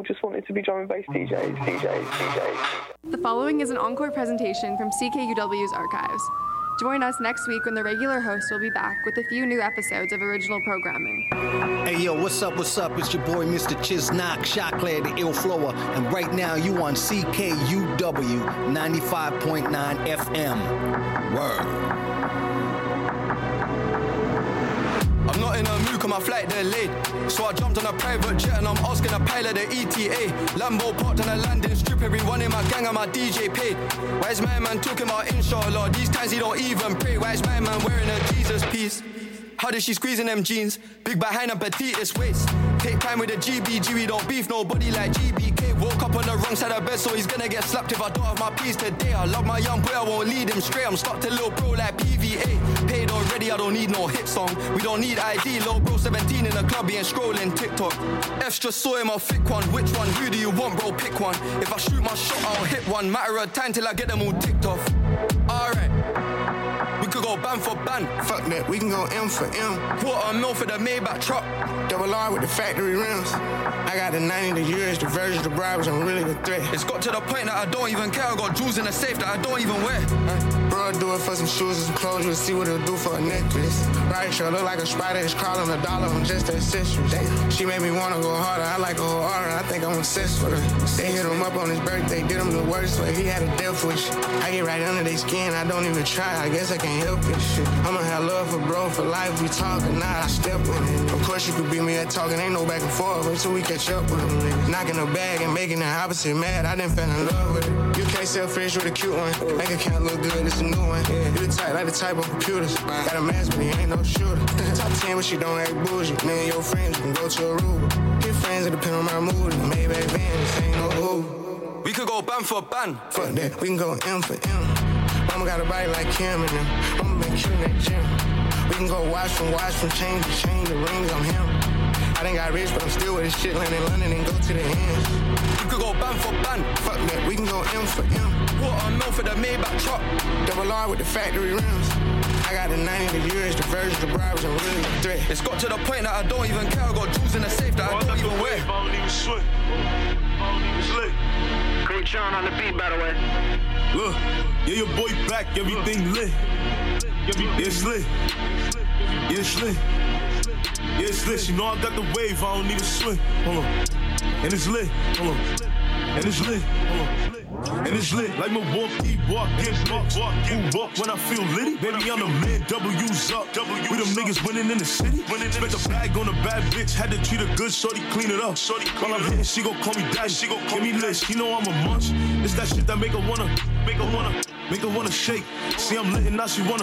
all just wanted to be drum and bass DJs. The following is an encore presentation from CKUW's archives. Join us next week when the regular host will be back with a few new episodes of original programming. Hey yo, what's up? It's your boy Mr. Chisnock, Shockley, the Ill Flower, and right now you on CKUW 95.9 FM. Word. I'm not in a mood cause my flight delayed, so I jumped on a private jet and I'm asking a pilot the ETA. Lambo parked on a landing strip, everyone in my gang and my DJ paid. Why is my man talking about inshallah? These times he don't even pray. Why is my man wearing a Jesus piece? How does she squeeze in them jeans? Big behind and petitest waist. Take time with the GBG, we don't beef nobody like GBK. Woke up on the wrong side of bed, so he's gonna get slapped if I don't have my piece today. I love my young boy, I won't lead him straight. I'm stuck to little bro like PVA. Paid already, I don't need no hit song. We don't need ID, little bro 17 in the club, he ain't scrolling TikTok. F's just saw him, I'll flick one. Which one? Who do you want, bro? Pick one. If I shoot my shot, I'll hit one. Matter of time till I get them all ticked off. Alright. We could go ban for ban. Fuck that, we can go M for M. $250,000 for the Maybach truck. Double R with the factory rims. I got the 90, the years, the versions, the bribes, I'm really the threat. It's got to the point that I don't even care. I got jewels in the safe that I don't even wear. Bro, I'll do it for some shoes and some clothes. You'll see what it'll do for a necklace. Right, sure, look like a spider. It's crawling $1 on just the accessories. She made me wanna go harder. I like her whole harder. I think I'm obsessed with her. They hit him up on his birthday, did him the worst way. He had a death wish. I get right under their skin. I don't even try. I guess I can't help it. Shit. I'ma have love for bro for life. We talking now. I step with it. Of course you could beat me at talking. Ain't no back and forth until we catch up with them. Knocking the bag and making the opposite mad. I done fell in love with it. You can't sell fish with a cute one. Make it count look good. It's a new one. You the type like the type of computers. Got a mask but he ain't no shooter. Top 10 but she don't act bougie. Me and your friends you can go to Aruba. Your friends that depend on my mood. Maybach van, this ain't no Uber. We could go ban for ban. Fuck that, we can go M for M. Mama got a body like Kim and them. Mama been killing that gym. We can go watch from change to change the rings on him. I done got rich, but I'm still with this shit land in London and go to the end. We could go ban for ban. Fuck that, we can go M for M. $250,000 for the Maybach truck. Double R with the factory rims. I got the 90, the years, the versions, the bribes, I'm really a threat. It's got to the point that I don't even care. I got jewels in the safe that I don't even wear. I don't even swim. I don't even slip. Great Sean on the beat, by the way. Look, yeah, your boy back, everything lit. It's lit. It's lit. It's lit. You know I got the wave, I don't need to swim. Hold on. And it's lit. Hold on. And it's lit. Hold on. And it's lit like Milwaukee, walk, get bucks. Who walk when I feel litty? Baby, I'm the man, W's up. We them niggas winning in the city. Spent the bag on a bad bitch, had to treat her good, shorty clean it up. While I'm hitting, she gon' call me daddy, she gon' call me list. You know I'm a munch. It's that shit that make her wanna shake. See I'm lit and now she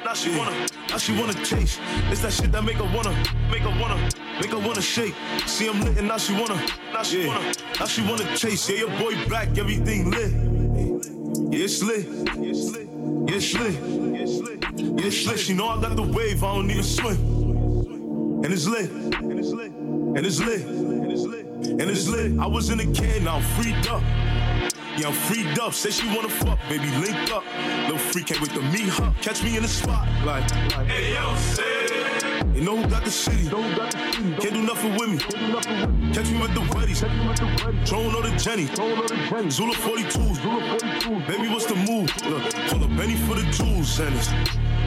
wanna chase. It's that shit that make her wanna shake. See I'm lit and now she wanna chase. Yeah, your boy back, everything lit. Yeah, it's lit. Yeah, it's lit. Yeah, it's lit. You know I got the wave, I don't need to swim. And it's lit. And it's lit. And it's lit. And it's lit. I was in the can, now I'm freed up. Yeah, I'm freed up. Say she wanna fuck, baby, link up. Little freak can't wait to meet her. Catch me in the spot, like hey yo, say. You know who got the city? Can't do nothing with me. Catch me with the weddies. Throwing on the Jenny. Zula 42s. Baby, what's the move? Look, call up Benny for the jewels and it's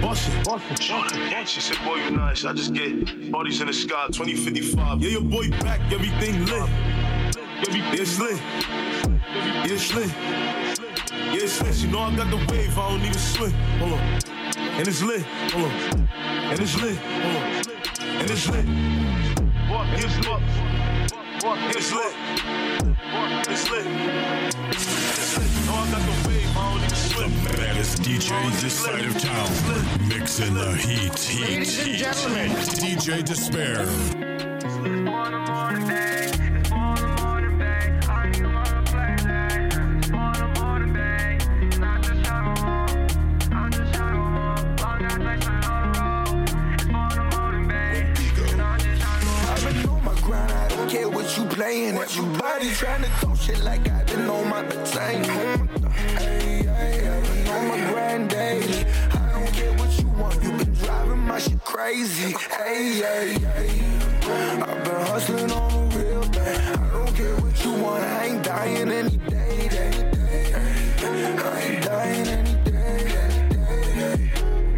she said, boy, you nice. I just get bodies in the sky, 2055. Yeah, your boy back, everything lit. It's lit. It's lit. Yeah, it's lit. You know I got the wave, I don't need to swim. Hold on. And it's lit. Hold on. And it's lit. Hold on. And it's lit. It's lit. It's lit. It's lit. It's lit. You know I got the wave, I don't need to swim. The baddest DJ this side of town. Mixing the heat. Ladies and gentlemen, DJ Despair. Playing everybody trying to talk shit like I've been on my battalion. Hey, I've been on my grind daily. I don't care what you want, you been driving my shit crazy. Hey, I've been hustling on the real thing. I don't care what you want. one, I ain't dying any day. I ain't dying any day.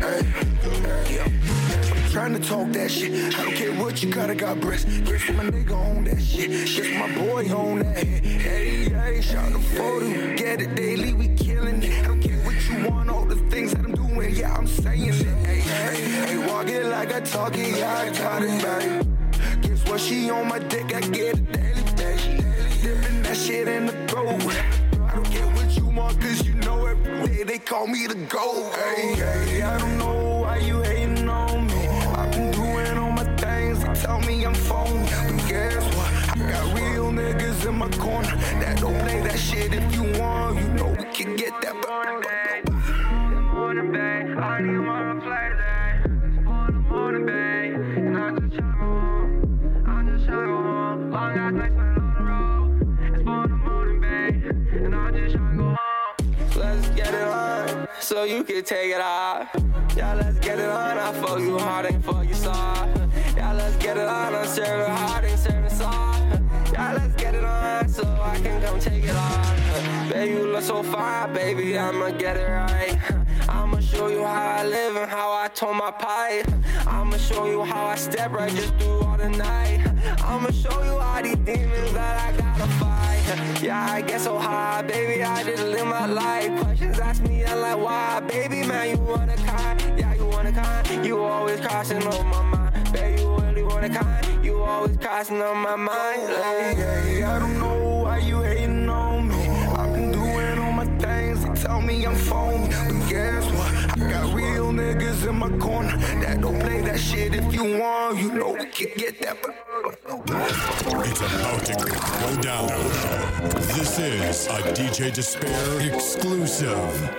I'm trying to talk that shit. I don't care what you got breasts. Guess my nigga on that shit. Guess my boy on that. Hey, shout the photo. Get it daily, we killing it. I don't care what you want, all the things that I'm doing. Yeah, I'm saying it. Hey, walk it like I talk it. Yeah, I got it, babe. Guess what? She on my dick, I get it daily, baby. Dipping that shit in the throat. I don't care what you want, cause you know every day they call me the GOAT. Hey, I don't know why you hating on me. I've been doing all my things, they tell me I'm phony. But guess what? I got real niggas in my corner that don't play that shit if you want. You know we can get that. Morning, babe. I need one flight today. It's for the morning, babe. And I just try to go home. I just try to go home. Long ass nights spent on the road. It's for the morning, babe. And I just try to go home. So let's get it on, so you can take it off. Yeah, let's get it on. I fuck you hard, ain't fuck you soft. Yeah, let's get it on. I'm serving hard, ain't serving soft. Yeah, let's get it on, so I can come take it off. Baby, you look so fine, baby, I'ma get it right. I'ma show you how I live and how I tone my pipe. I'ma show you how I step right just through all the night. I'ma show you all these demons that I gotta fight. Yeah, I get so high, baby, I just live my life. Questions ask me, I'm like, why? Baby, man, you wanna kind. Yeah, you wanna kind. You always crossing on my mind. Baby, you really wanna kind. You always crossing on my mind. Hey, I don't know why you hating on me. I've been doing all my things, they tell me I'm phony. But guess what? I got real niggas in my corner that don't play that shit if you want. You know we can get that. It's about to go down. This is a DJ Despair exclusive.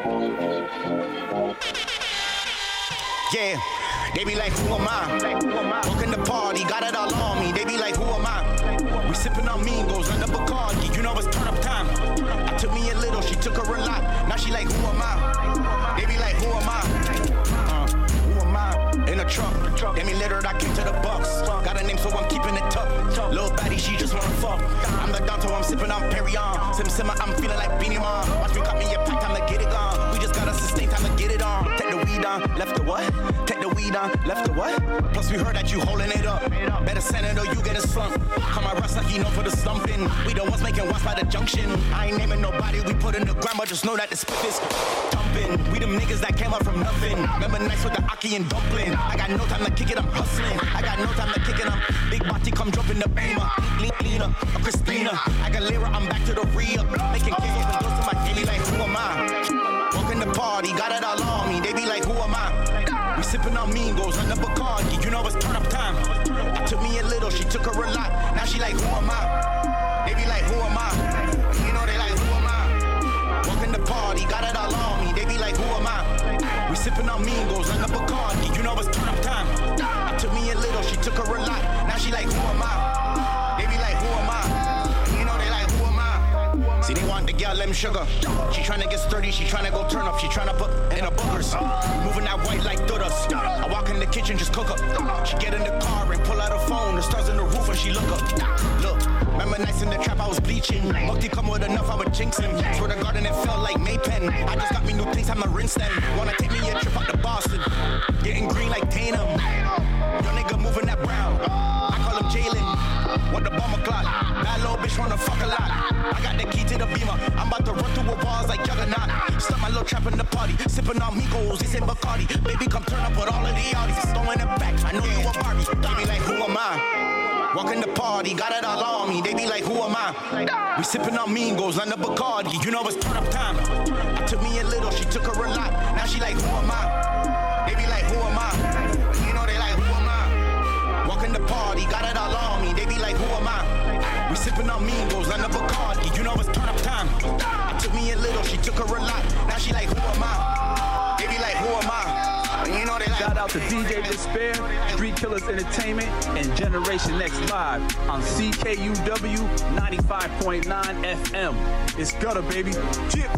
Yeah, they be like, who am I? Walking the party, got it all on me. They be like, who am I? We sipping on Mingos under Bacardi. You know it's turn up time. I took me a little, she took her a lot. Now she like, who am I? They be like, who am I? Who am I? In a truck. Let me littered, I came to the Bucks. Got a name, so I'm keeping it tough. Little baddie, she just wanna fuck. I'm the Donto, I'm sipping on Perrier. Simmer, I'm feeling like Beanie Man. Watch me cut me a pack, time to get it gone. We just gotta sustain, time to get it on. Take the weed on, left the what? Take the weed on, left the what? Plus we heard that you holding it up. Better send it or you get a slump. Come on, Russ, like he know for the slumping. We the ones making watch by the junction. I ain't naming nobody, we put in the grammar. Just know that the spit is dumping. We them niggas that came up from nothing. Remember nights with the Aki and dumpling. I got no time to kick it, I'm hustling. I got no time to kick it, I'm big body, come drop in the beamer. Lena, a Christina. I got Lyra, I'm back to the real. Making kids even close to my daily, like, who am I? Walking the party, got it all on me. They be like, who am I? We sipping on Mingos under Bacardi. You know it's turn up time. I took me a little, she took her a lot. Now she like, who am I? They be like, who am I? You know they like, who am I? Walking the party, got it all on me. They be like, who am I? We sipping on Mingos under Bacardi. You know it's turn up time. I took me a little, she took her a lot. Now she like, who am I? They be like, who am I? You know they like, who am I? See, they want the girl, them sugar. She tryna get sturdy, she tryna go turn up. She tryna put in her boogers. Moving that white like Dudas. I walk in the kitchen, just cook up. She get in the car and pull out her phone. The stars in the roof and she look up. Look, remember nights in the trap, I was bleaching. Mukti come with enough, I would jinx him. Swear to God, and it felt like Maypen. I just got me new things, I'ma rinse them. Wanna take me a trip out to Boston. Getting green like Tatum. Your nigga moving that brown. I call him Jalen. Want the bomber clock. That little bitch wanna fuck a lot. I got the key to the Beamer. I'm about to run through the walls like Juggernaut. Start my little trap in the party. Sipping on Migos, this ain't Bacardi. Baby, come turn up with all of the Audis. Throwing it back, I know you a Barbie. They be like, who am I? Walking the party, got it all on me. They be like, who am I? We sipping on Mingos under Bacardi. You know it's turn up time. I took me a little, she took her a lot. Now she like, who am I? They be like, who am I? You know they like, who am I? Walking the party, got it all on me. They be like, who am I? We sipping on Mingos under Bacardi. You know it's turn up time. I took me a little, she took her a lot. Now she like, who am I? They be like, who am I? You know they like. Shout out to DJ Despair, Street Killers Entertainment, and Generation X Live on CKUW 95.9 FM. It's gutter, baby. Chip.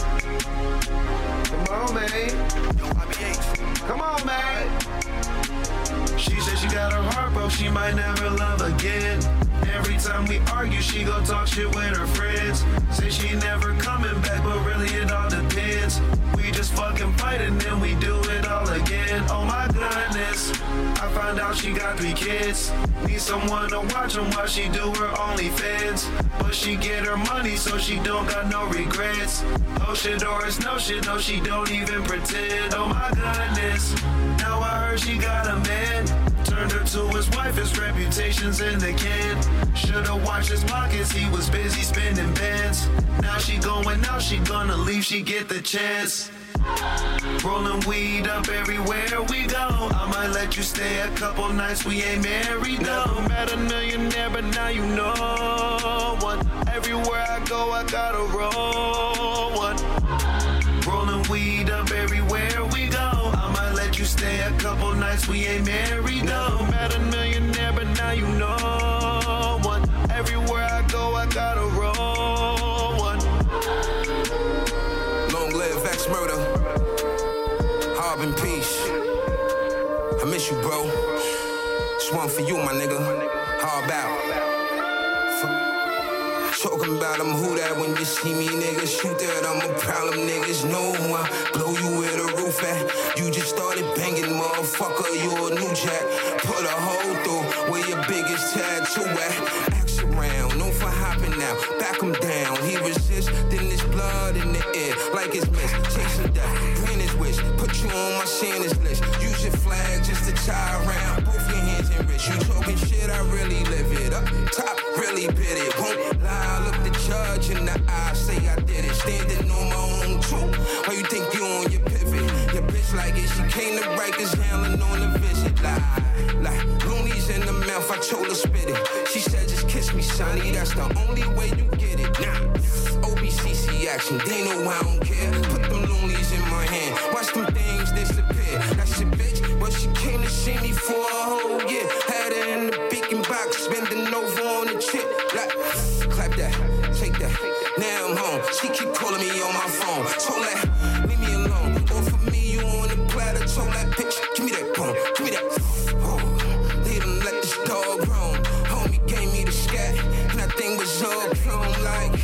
Come on, man. Come on, man. She said she got her heart broke, she might never love again. Every time we argue, she gon' talk shit with her friends. Say she never coming back, but really it all depends. We just fucking fight and then we do it all again. Oh my goodness, I found out she got 3 kids. Need someone to watch them while she do her OnlyFans. But she get her money so she don't got no regrets. Oh shit or it's no shit, no she don't even pretend. Oh my goodness, now I heard she got a man. Turned her to his wife, his reputation's in the can. Should've watched his pockets, he was busy spending bands. Now she going out, she gonna leave, she get the chance. Rolling weed up everywhere we go. I might let you stay a couple nights, we ain't married, no. Never met a millionaire, but now you know one. Everywhere I go, I gotta roll one. Rolling weed up everywhere we go. I might let you stay a couple nights, we ain't married, no. Never met a millionaire, but now you know one. Everywhere I go, I gotta roll one. Long live X Murder. Harb in peace. I miss you, bro. This one for you, my nigga. Harb out. Talking about them who that when you see me, niggas shoot that. I'm a problem, niggas know I blow you where the roof at. You just started banging, motherfucker, you a new jack. Put a hole through where your biggest tattoo at. Axe around, known for hopping now, back him down. He resists, then there's blood in the air, like it's mist. Chasing death, grant his wish, put you on my Santa's list. Use your flag just to tie around, both your hands and wrists. You talking shit, I really live it up. Top, really bit it, won't lie. I look the judge in the eye, say I did it. Standing on my own too. Why you think you on your pivot? Your bitch like it, she came to Rikers Island on a visit. Like loonies in the mouth, I told her spit it. She said just kiss me, sonny, that's the only way you get it. Nah, OBCC action, they know I don't care. Put them loonies in my hand, watch them things disappear. That's your bitch, but she came to see me for a whole year. Had her in the beacon box, bending over on the chip. Like, clap that, take that. Now I'm home. She keep calling me on my phone. Told that, leave me alone. Offer me you on the platter. Told that bitch, give me that bone, give me that. Oh, they done let this dog roam. Homie gave me the scat, and that thing was all chrome like.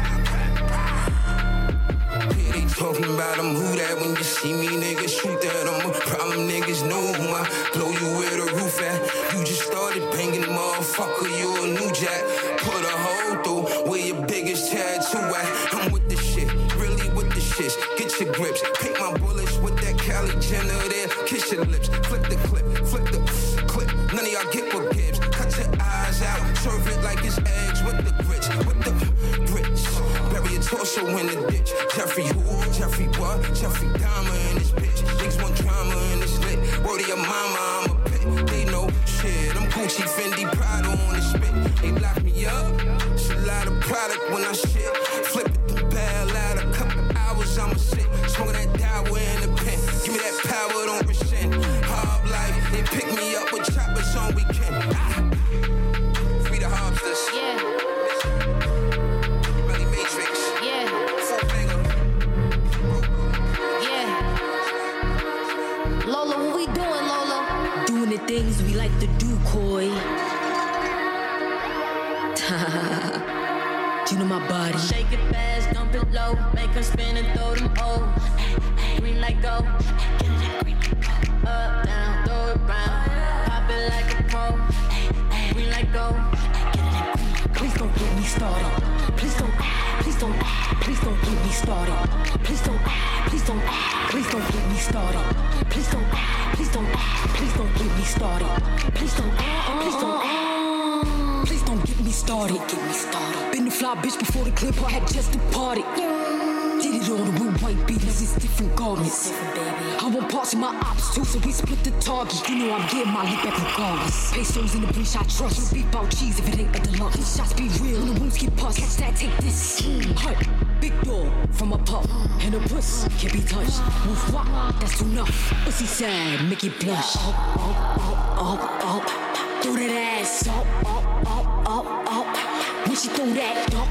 Yeah, they talking about them who that when you see me, niggas shoot that. I'm a problem, niggas know I blow you where the roof at. You just started banging, motherfucker, you a new jack. Put a hole through where your biggest tattoo at. I'm with the shit, really with the shits. Get your grips, paint my bullets with that Kylie Jenner there. Kiss your lips, flip the clip, flip the clip. None of y'all get what gives. Cut your eyes out, serve it like it's eggs with the grits, with the grits. Bury your torso in the ditch. Jeffrey who? Jeffrey what? Jeffrey Dahmer in this bitch. Niggas want drama in this lit. Word to your mama, I'm a pit. They know shit. I'm Gucci, Fendi, Prada on the spit. They lock me up. It's a lot of product when I shit. Flip it, the bell out. A couple hours, I'ma sit. Smoking that Dawa in the pen. Give me that power, don't resent. Hard life, they pick me up with choppers on weekend. Free the Hobsters. Yeah. Belly Matrix. Yeah. Full finger. Yeah. Lola, what we doing, Lola? Doing the things we like to do, Koi. Do you know my body? Shake it fast, dump it low, make her spin and throw them O's. Green light go. Up, down, throw it round. Pop it like a pro. Green light go. Please don't get me started. Please don't get me started. Please don't get me started. Please don't get me started. Please don't get me started. Been a fly bitch before the clip, I had just departed. Did it all the with white beaters, it's different garments. I want parts of my ops too, so we split the target. You know I'm getting my lip back regardless. Pesos in the breach, I trust. You beef out cheese if it ain't a deluxe. Shots be real, and the wounds get pus. Catch that, take this. Hut, big dog from a pup. And a puss can't be touched. Move wop, that's enough. Pussy sad, make it blush. Up. Throw that ass up. When she throw that, duck.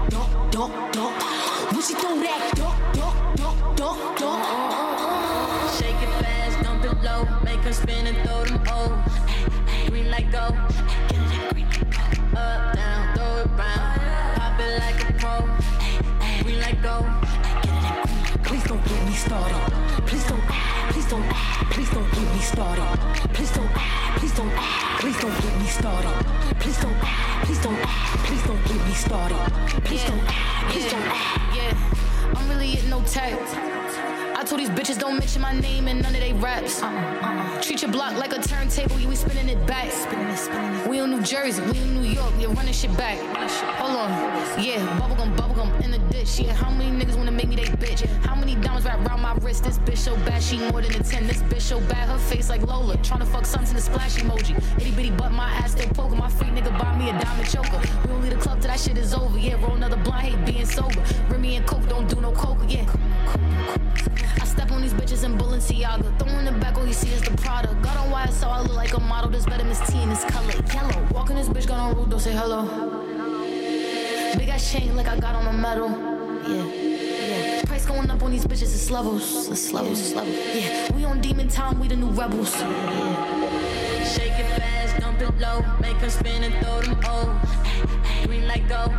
When she throw that, duck. Shake it fast, dump it low, make her spin and throw them O's. Green light go. Up, down, throw it round. Pop it like a pro. We let go. Please don't get me started. Please don't get me started. Please don't get me started. Please don't get me started. Please don't. Yeah, I'm really hitting no tech. I told these bitches don't mention my name in none of they raps. Treat your block like a turntable, you be spinning it back. We in New Jersey, we in New York, you're running shit back. Hold on, yeah, bubblegum in the ditch. Yeah, how many niggas wanna make me they bitch? How many diamonds wrap around my wrist? This bitch so bad, she more than a 10. This bitch so bad, her face like Lola. Tryna fuck something to the splash emoji. Itty bitty butt, my ass still poking. My freak nigga buy me a diamond choker. We don't leave the club till that shit is over. Yeah, roll another blunt, hate being sober. Remy and Coke, don't do no coke, yeah. I step on these bitches in Balenciaga. Throwing it back, all you see is the product. Got on YSL, I look like a model. This Vitamin's T in this color, yellow. Walking this bitch, got on road, don't say hello. Big ass chain like I got on a medal. Yeah. Price going up on these bitches, it's levels. Yeah, we on demon time, we the new rebels. Yeah. Shake it fast, dump it low. Make them spin and throw them old. Green light go.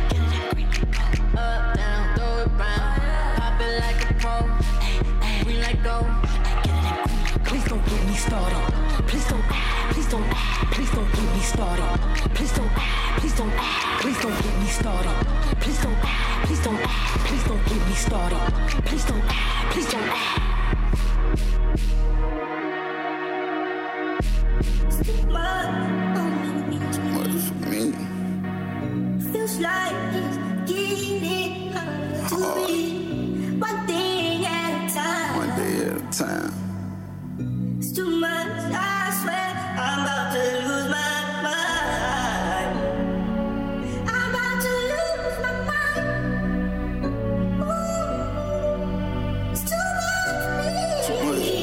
Up, down, throw it round. Pop it like a pro. We let go. Please don't get me started. Please don't get me started. Please don't get me started. Please don't get me started. Please don't get me started. Please don't. Much for me. Feels like it's getting hard to be. One thing at a time. One day at a time. It's too much, I swear. I'm about to lose my mind. I'm about to lose my mind. Ooh, it's too much for me.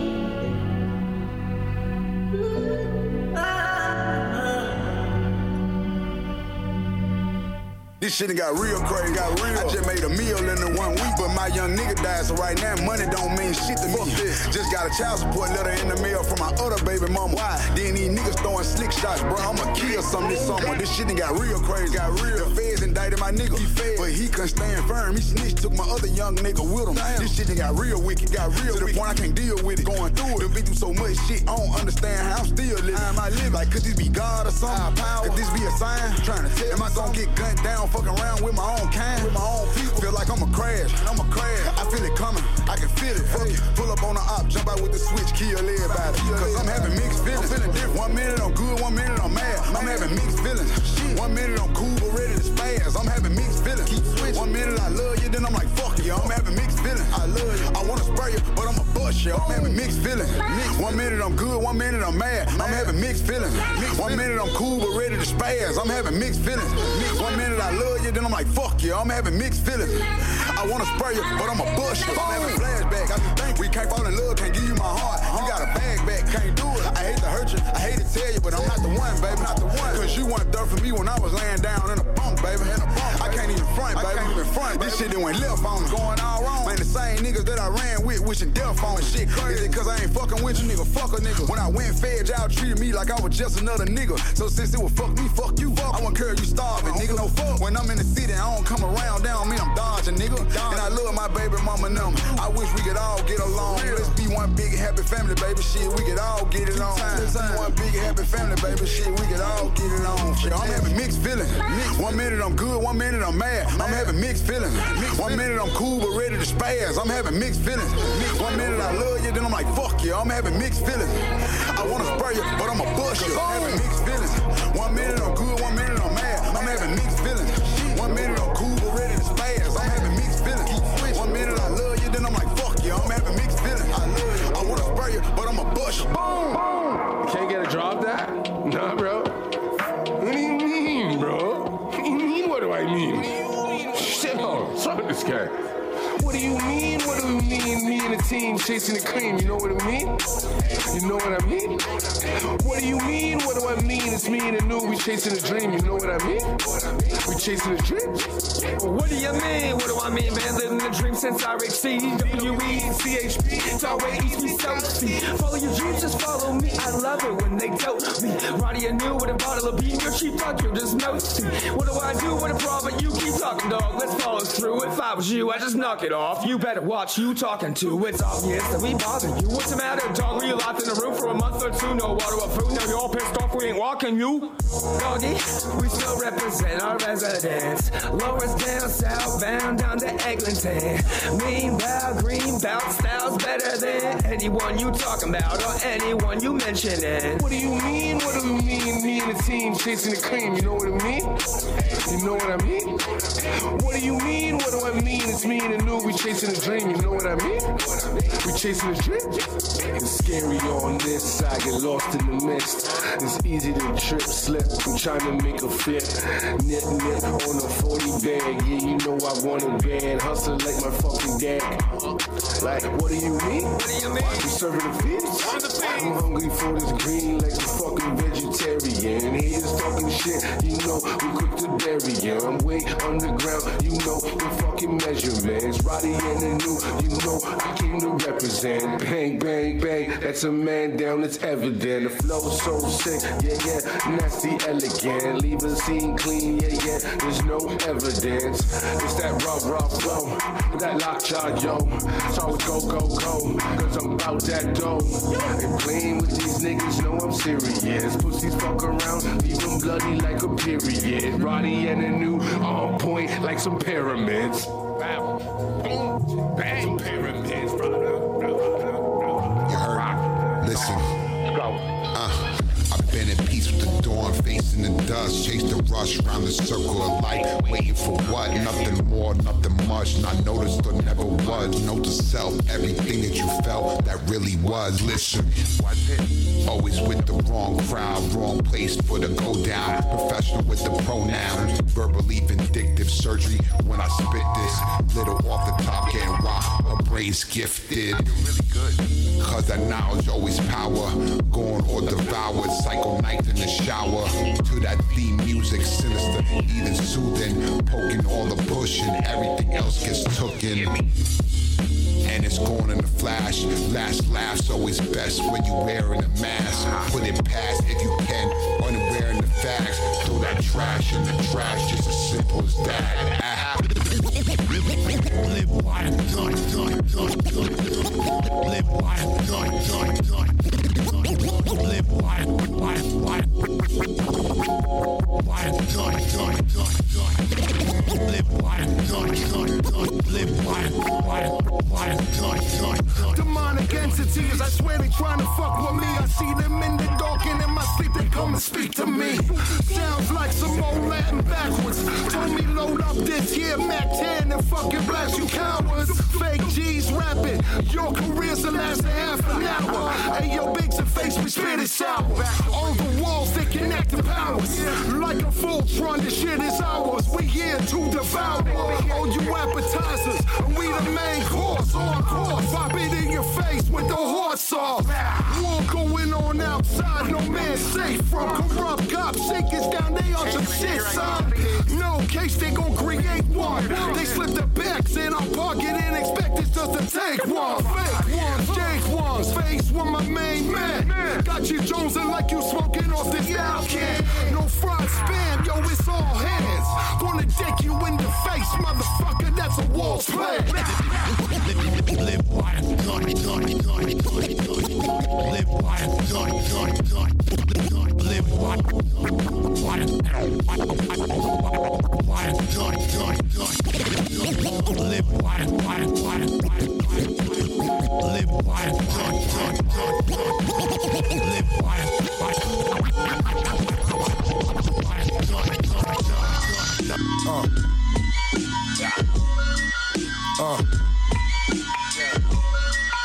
This shit got real crazy, got real. I just made a meal in the 1 week, but my young nigga died, so right now money don't mean shit to me. Just got a child support letter in the mail from my other baby mama. Why? Then these niggas throwing slick shots, bro. I'ma kill some this summer. This shit got real crazy, got real. The feds indicted my nigga, but he couldn't stand firm. He snitched, took my other young nigga with him. Damn. This shit got real wicked, got real to the point I can't deal with it. Going through it, been through so much shit, I don't understand how I'm still living. How am I living? Like, could this be God or something? Could this be a sign? Trying to tell, am I gonna get gunned down, fucking around with my own kind, with my own people? Feel like I'ma crash. I feel it coming, I can feel it. Fuck it, pull up on the op, jump out with the switch, kill everybody. Cause I'm having mixed feelings. I'm feeling different. 1 minute I'm good, 1 minute I'm mad. I'm having mixed feelings. 1 minute I'm cool but ready to spaz. I'm having mixed feelings. Keep switching. 1 minute I love you, then I'm like fuck you. I'm having mixed feelings. I love you. I wanna spray you, but I'ma bust you. I'm having mixed feelings. 1 minute I'm good, 1 minute I'm mad. I'm having mixed feelings. 1 minute I'm cool but ready to spaz. I'm having mixed feelings. 1 minute I love you, then I'm like fuck you. I'm having mixed feelings. I wanna spray you, but I'ma bust you. I'm having flashback. I just think we can't fall in love, can't give you my heart. You got a bag back, can't do it. I hate to hurt you, I hate to tell you, but I'm not the one, baby, not the one. Cause you weren't there for me when I was laying down in a bunk, baby. I can't even front, baby. This shit that went left on me. Going all wrong. Man, the same niggas that I ran with, wishing death on me. Shit crazy, cause I ain't fucking with you, nigga. Fuck a nigga. When I went fed, y'all treated me like I was just another nigga. So since it was fuck me, fuck you. I won't care you starving, nigga. No fuck. When I'm in the city, I don't come around, down me, I'm dodging, nigga. And I love my baby mama number. I wish we could all get along. Let's be one big happy family, baby. Shit, we could all get it on. One big happy family, baby. Shit, we could all get it on. Shit, I'm having mixed feelings. 1 minute I'm good, 1 minute I'm mad. I'm having mixed feelings. 1 minute I'm cool but ready to spaz. I'm having mixed feelings. 1 minute I love you, then I'm like fuck you. I'm having mixed feelings. I wanna spray you, but I'ma bust you. I'm having mixed feelings. 1 minute I'm good, 1 minute I'm mad. I'm having mixed feelings. 1 minute I'm cool but ready to spaz. I'm having mixed feelings. 1 minute I love you, then I'm like fuck you. I'm having mixed feelings. I love you. I wanna spray you, but I'ma bust you. Boom. You can't get a drop that? Nah, bro. What do you mean, bro? What do you mean? What do I mean? Shit, what's wrong with this guy? What do you mean? What do you mean? Me and the team chasing the cream. You know what I mean? You know what I mean? What do you mean? What do I mean? It's me and the new. We chasing the dream. You know what I mean? We chasing the dream. What do you mean? What do I mean, man? Living the dream since RXC, WE, CHP. It's always me selfie. Follow your dreams, just follow me. I love it when they dope me. Roddy and new with a bottle of bean. Your cheap talk, you just know see. What do I do with a problem? You keep talking, dog. Let's follow through. If I was you, I just knock it off. You better watch you talking to. It's obvious that we bother you. What's the matter, dog? We locked in the room for a month or two. No water or food. Now you're all pissed off. We ain't walking you. Doggy, we still represent our residents. Lowers down, southbound, down to Eglinton. Meanwhile, Greenbelt style's better than anyone you talking about or anyone you mentioning. What do you mean? What do you mean? Me and the team chasing the cream. You know what I mean? You know what I mean? What do you mean? What do I mean? It's me and the new. We chasing the dream. You know what I mean? We chasing the dream. It's scary on this side. Get lost in the mist. It's easy to trip, slip. I'm trying to make a fit. Nip on a 40 bag. Yeah, you know I want it bad. Hustle like my fucking dad. Like, what do you mean? What do you mean? We serving the feast. I'm hungry for this green like a fucking vegetarian. Haters talking shit, you know we quick to bury ya. I'm way underground, you know the fucking measurements. Roddy and the new, you know I came to represent. Bang, bang, bang, that's a man down, it's evident. The flow so sick, yeah, nasty, elegant. Leave a scene clean, yeah, there's no evidence. It's that raw flow, that lockjaw, yo. So go, cause I'm about that dough. And playing with these niggas, know I'm serious. Pussies fuck around, leave them bloody like a period. Roddy and the new, on point like some pyramids. Bam, boom, bang, pyramids, You heard? Listen. I've been at peace with the dawn, facing the dust. Chase the rush round the circle of light. Waiting for what? Nothing more, nothing much. Not noticed or never was. Note to self, everything that you felt that really was. Listen, always with the wrong crowd, wrong place for the go down. Professional with the pronouns, verbally vindictive surgery when I spit this. Little off the top, getting rocked, her brain's gifted. Cause that knowledge always power. Gone or devoured, psycho night in the shower. To that theme music, sinister, even soothing. Poking all the push and everything else gets tooken. And it's gone in a flash. Last laugh's always best when you wearing a mask. Put it past if you can, unaware in the facts. Throw that trash in the trash, just as simple as that. Live water, live water, live water, Demonic entities, I swear they trying to fuck with me. I see them in the dark and in my sleep they come and speak to me. Sounds like some old Latin backwards. Told me load up this here Mac 10 and fucking blast you cowards. Fake G's rapping, your career's the last half an hour. Hey yo, Biggs and face me spit it sour. On the walls they connect the powers. Like a Voltron, this shit is ours. We here to devour all you appetizers, and we the main course. On course, pop it in your face with the horse off. War going on outside, no man safe from corrupt cops. Shakers down, they on some shit, son. No case they gon' create one. They slip the backs in our pocket and expect us just to take one. Fake ones, Jake ones, face one my main man. Got you jonesing like you smoking off this down can. No fried spam, yo, it's all hands. Gonna deck you in the face, motherfucker, that's a wall's plan. Live water, live water, live water, live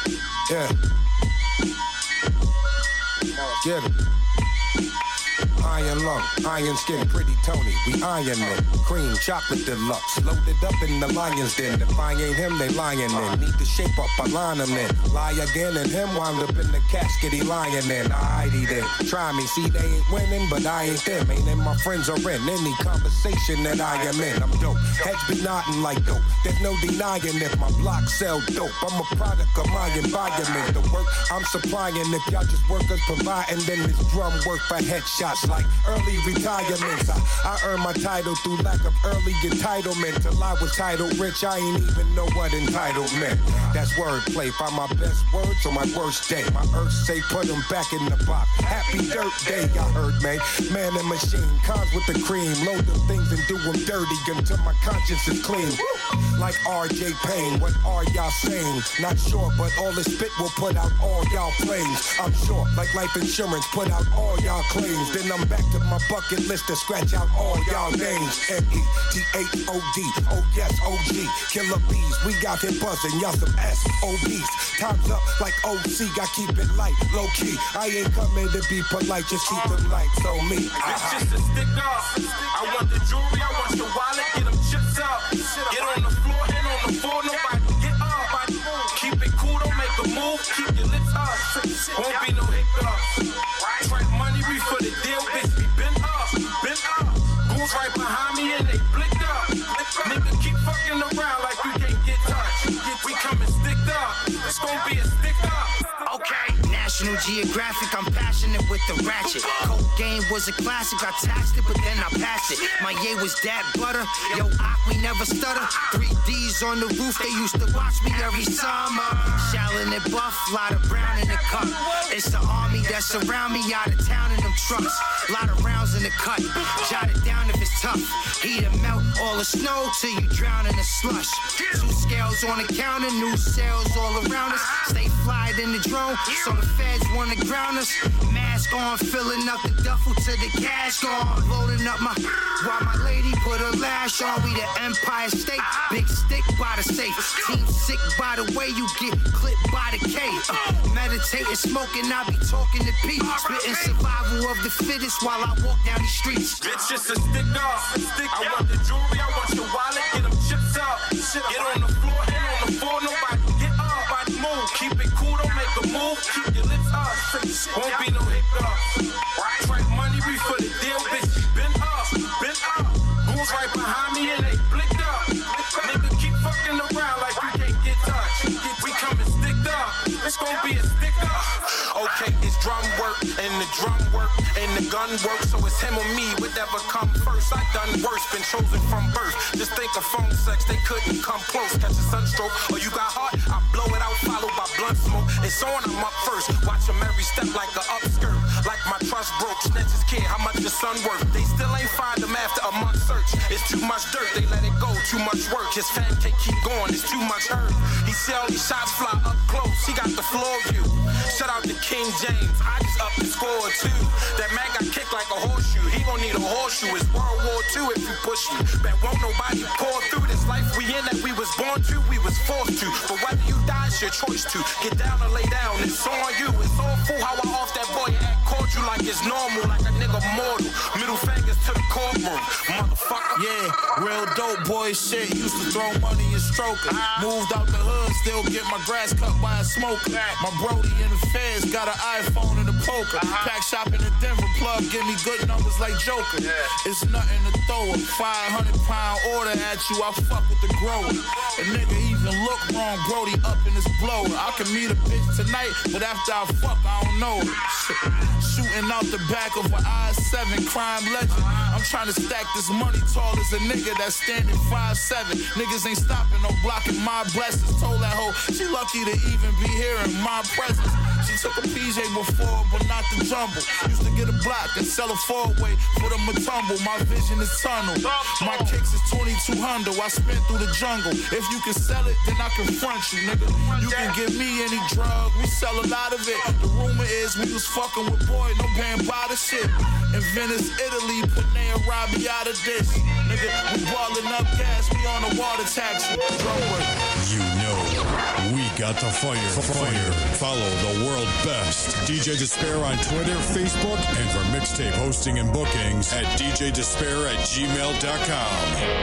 Yeah. Get him. I iron lung, iron skin, pretty Tony. We iron it. Cream, chocolate deluxe. Loaded up in the lion's den. If I ain't him, they lying in. Need to shape up, I line him in. Lie again and him wound up in the casket, he lying in. Alrighty then. Try me, see they ain't winning, but I ain't them. Ain't in my friends are in any conversation that I am in. I'm dope. Heads be nodding like dope. There's no denying if my block sell dope. I'm a product of my environment. The work I'm supplying, if y'all just workers providing, then this drum work for headshots like early retirements. I earned my title through lack of early entitlement. Till I was titled rich, I ain't even know what entitled meant. That's wordplay. Find my best words on my worst day. My earth say put them back in the box. Happy dirt day, I heard, man. Man and machine, cons with the cream. Load them things and do them dirty until my conscience is clean. Like RJ Payne, what are y'all saying? Not sure, but all the spit will put out all y'all flames. I'm sure, like life insurance, put out all y'all claims. Then I'm back to my bucket list to scratch out all y'all names. METHOD, oh yes, OG. Killer bees, we got here buzzing, y'all some SOBs. Time's up like OC, I keep it light, low key. I ain't coming to be polite, just keep them lights on me. It's just a stick up. I want the jewelry, I want your wallet, get them chips up. Get on the floor, hand on the floor, nobody get up. Keep it cool, don't make a move, keep your lips up. Won't be no hiccups. Track money, we for the deal, bitch, we been up. Goons right behind me and they blicked up. Nigga keep fucking around like we can't get touched. We coming sticked up, it's gonna be a stick up. Okay. National Geographic, I'm passionate with the ratchet. Coke game was a classic, I taxed it, but then I passed it. My yay was that butter, yo, we never stutter. 3Ds on the roof, they used to watch me every summer. Shallon and Buff, lot of brown in the cup. It's the army that surround me out of town in them trucks. Lot of rounds in the cut, jot it down if it's tough. Heat and melt all the snow till you drown in the slush. 2 scales on the counter, new sales all around us. Stay fly in the drone, so the feds wanna ground us. Mask on, filling up the duffel to the cash gone. Loading up while my lady put her lash on. We the Empire State, big stick by the safe. Team sick by the way you get clipped by the K. Meditating, smoking, I be talking to Pete. Spitting survival of the fittest while I walk down the streets. Bitch, just a stick up. I want the jewelry, I want your wallet, get them chips up. Get on the floor, hand on the floor, nobody get up. Nobody move, keep it cool, don't make a move, keep your lips up. Won't be no hiccups. Track money, we for the deal, bitch, we been up. Goons right behind me and they blicked up. Nigga keep fucking around like we can't get touched. We coming sticked up, it's gonna be a stick up. Okay, it's drum work, and the drum work, and the gun work, so it's him or me, whatever come first. I done worse, been chosen from birth. Just think of phone sex, they couldn't come close. Catch a sunstroke, or you got heart, I blow it out, followed by blunt smoke. It's on, I'm up first, watch him every step like a upskirt. Like my trust broke, snitches care how much the sun worth. They still ain't find him after a month search. It's too much dirt, they let it go, too much work. His fan can't keep going, it's too much hurt. He see all these shots fly up close, he got the floor view. Shout out to King James, I just up the score too. That man got kicked like a horseshoe, he gon' need a horseshoe. It's World War II if you push me. Bet won't nobody pour through this life we in that we was born to, we was forced to. But whether you die, it's your choice to. Get down or lay down, it's on you. It's awful how I off that boy and act cordial like it's normal, like a nigga mortal. Middle fingers to the courtroom, motherfucker. Yeah, real dope boy shit. Used to throw money in strokers. Moved out the hood, still get my grass cut by a smoker. My Brody in the feds got an iPhone and a poker. Pack shopping in Denver, plug give me good numbers like Joker. It's nothing to throw a 500-pound order at you. I fuck with the grower. A nigga even look wrong, Brody up in his blower. I can meet a bitch tonight, but after I fuck, I don't know her. Shooting out the back of an I-7 crime legend. I'm trying to stack this money tall as a nigga that's standing 5'7". Niggas ain't stopping, no blocking my blessings. Told that hoe she lucky to even be here in my presence. She took a PJ before, but not the jumble. Used to get a block and sell a four-way for the Matumble. My vision is tunnel. My kicks is 2200. I spin through the jungle. If you can sell it, then I confront you, nigga. You can give me any drug. We sell a lot of it. The rumor is we was fucking with boy, no paying by the shit. In Venice, Italy, Panea Robbie out of this. Nigga, we ballin' up gas. We on a water taxi. Drum work. You know We got the fire. Follow the world best DJ Despair on Twitter, Facebook, and for mixtape hosting and bookings at djdespair@gmail.com.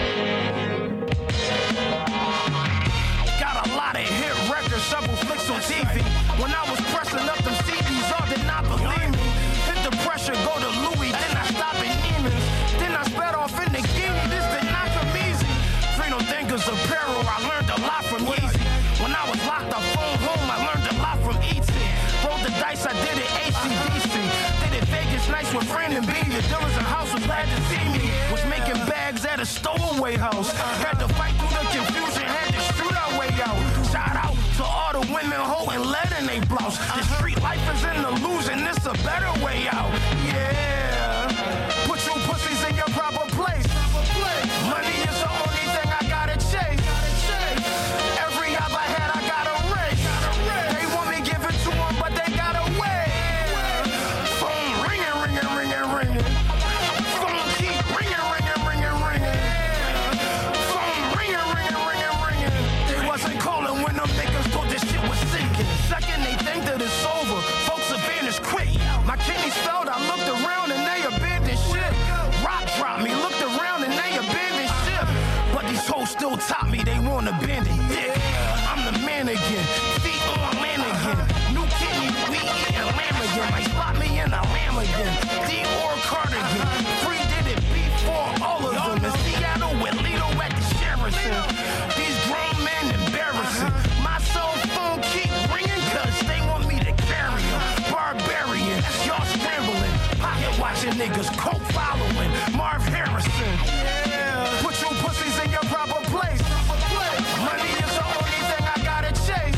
Got a lot of hit records, several flicks on TV. When I was pressing up them CDs, all did not believe me. Hit the pressure, go to Louis, then I stop at Neiman's. Then I sped off in the Guinea, this did not come easy. Freedom Thinkers Apparel, I learned a lot from Yeezy. When I was locked up phone home, I learned a lot from E.T. Rolled the dice, I did it ACDC. Did it Vegas nights with Brandon B. The dealers in house was glad to see me. Was making bags at a stowaway house. Had to fight through the confusion, had to shoot our way out. Shout out to all the women holding lead in they blouse. The street life is an illusion, it's a better way out. Yeah. Put you pussies in your proper place. Money is the only thing I gotta chase. Every job I had, I got a race. They want me give it to them, but they gotta wait. Phone ringing, ringing, ringing, ringing. Phone keep ringing, ringing, ringing, ringing. Phone ringing, ringing, ringing, ringing. They wasn't calling when them niggas thought this shit was sinking. Second, they think that it's over. Folks have vanished quick. My kidneys failed, I looked around and they abandoned shit. Rock dropped me, looked around and they abandoned shit. But these hoes still top me, they want abandon dick. I'm the man again, feet on land again. New kidney, we eating lamb again. They spot me in a lamb again. Dior cardigan, free did it before all of them. In Seattle with Lido at the Sheraton. These grown men embarrassing. My cell phone keep ringing cause they want me to carry them. Barbarian, y'all scrambling. Pocket watching niggas, coke following. Marv Harrison. Put you pussies in your proper place. Money is the only thing I gotta chase.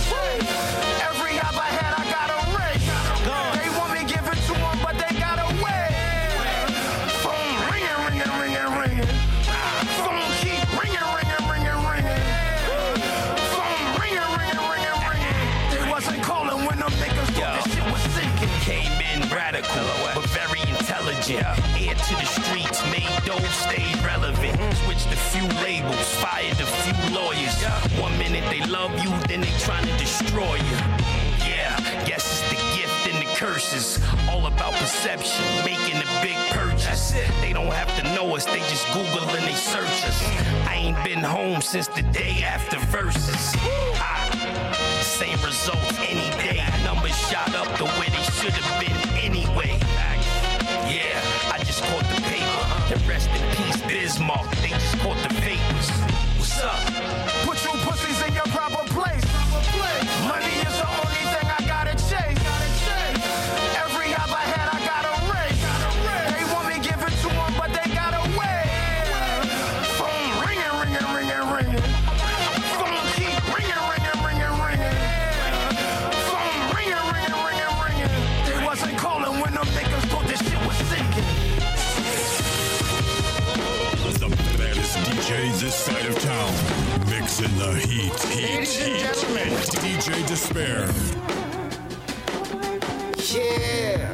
Every job I had, I got a race. They want me give it to them, but they gotta wait. Phone ringing, ringing, ringing, ringing. Phone keep ringing, ringing, ringing, ringing. Phone ringing, ringing, ringing, ringing. They wasn't calling when them niggas thought this shit was sinking. Came in radical, but very intelligent. Heir to the streets, made dope, stayed relevant. Switched a few labels, fired a few lawyers. 1 minute they love you, then they trying to destroy you. Yeah, guess it's the gift and the curses. All about perception, making a big purchase. They don't have to know us, they just Google and they search us. I ain't been home since the day after verses. Same results any day. Numbers shot up the way they should have been anyway. Yeah, I just caught the paper. And rest in peace, Bismarck. They just caught the vapors. What's up? Put you pussies in your proper place. Money is the only thing I gotta chase. Every job I had, I got a race. They want me give it to them, but they gotta wait. Phone ringing, ringing, ringing, ringing. Phone keep ringing, ringing, ringing, ringing. Phone ringing, ringing, ringing, ringing. They wasn't calling when them niggas thought this shit was sinking. The baddest DJ this side of town. Mixing the heat. Ladies and gentlemen, DJ Despair. Yeah.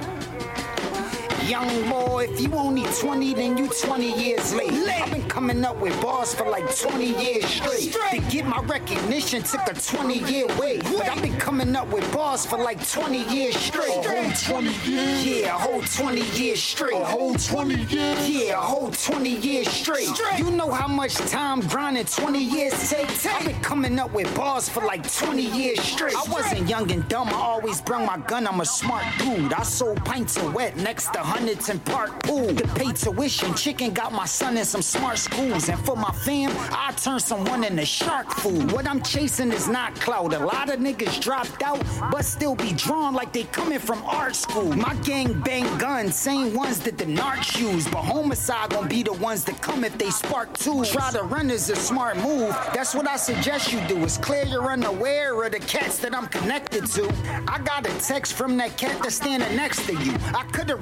Young boy, if you only 20, then you 20 years late. I've been coming up with bars for like 20 years straight. To get my recognition took a 20-year wait. But I've been coming up with bars for like 20 years straight. A whole 20 years? Yeah, a whole 20 years straight. A whole 20 years? Yeah, a whole 20 years straight. You know how much time grinding 20 years takes? I've been coming up with bars for like 20 years straight. I wasn't young and dumb, I always brung my gun, I'm a smart dude. I sold pints of wet next to Huntington Park pool. To pay tuition, chicken got my son in some smart schools. And for my fam, I turned someone into shark food. What I'm chasing is not clout. A lot of niggas dropped out, but still be drawn like they coming from art school. My gang bang guns, same ones that the narcs use. But homicide gon' be the ones that come if they spark too. Try to run is a smart move. That's what I suggest you do, is clear you're unaware of the cats that I'm connected to. I got a text from that cat that's standing next to you. I could've responded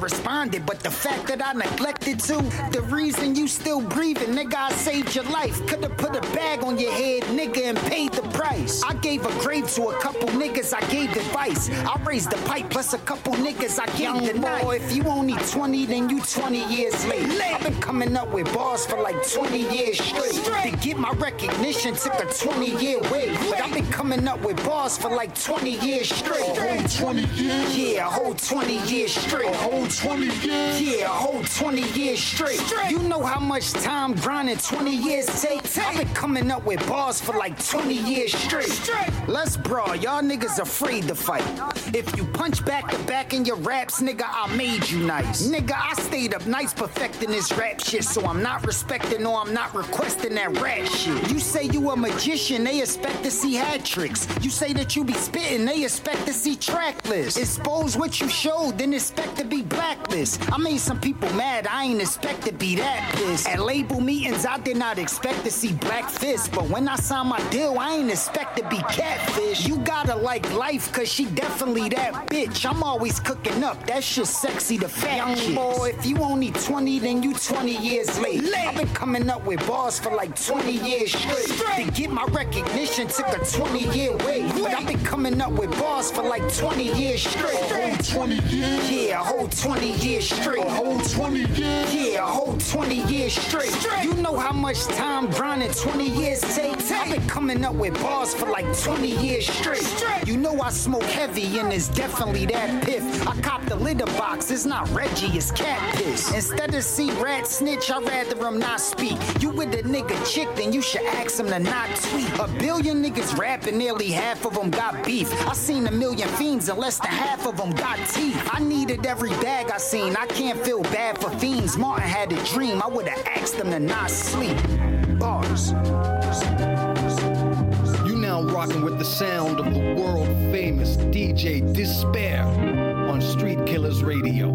grinded, but the fact that I neglected to, the reason you still breathing, nigga, I saved your life. Could've put a bag on your head, nigga, and paid the price. I gave a grave to a couple niggas, I gave advice. I raised the pipe plus a couple niggas, I gave the knife. Boy, if you only 20, then you 20 years late. I've been coming up with bars for like 20 years straight. To get my recognition took a 20-year wait. But I've been coming up with bars for like 20 years straight. A whole 20 years? Yeah, a whole 20 years straight. A whole 20 years? Yeah, a whole 20 years straight. You know how much time grinding 20 years takes? I've been coming up with bars for like 20 years straight. Let's brawl, y'all niggas afraid to fight. If you punch back to back in your raps, nigga, I made you nice. Nigga, I stayed up nice perfecting this rap shit, so I'm not respecting or I'm not requesting that rap shit. You say you a magician, they expect to see hat tricks. You say that you be spitting, they expect to see track lists. Expose what you showed, then expect to be blacklist. I made some people mad, I ain't expect to be that pissed. At label meetings, I did not expect to see black fists, but when I signed my deal, I ain't expect to be catfish. You gotta like life, cause she definitely that bitch. I'm always cooking up, that shit sexy to fat young chicks. Boy, if you only 20, then you 20 years late. I've been coming up with bars for like 20 years straight. To get my recognition took a 20-year wait. But I've been coming up with bars for like 20 years straight. A whole 20 years? Yeah, a whole 20 years straight. A whole 20 years? Yeah, a whole 20 years straight. You know how much time grinding 20 years takes? I've been coming up with bars for like 20 years straight. You know I smoke heavy and it's definitely that piff. I cop the litter box, it's not Reggie, it's cat piss. Instead of see rat snitch, I'd rather him not speak. You with a nigga chick, then you should ask him to not tweet. A billion niggas rapping, nearly half of them got beef. I seen a million fiends and less than half of them got teeth. I needed every bag I seen, I can't feel bad for fiends. Martin had a dream, I would've asked them to not sleep. Bars. You now rocking with the sound of the world famous DJ Despair on Street Killers Radio.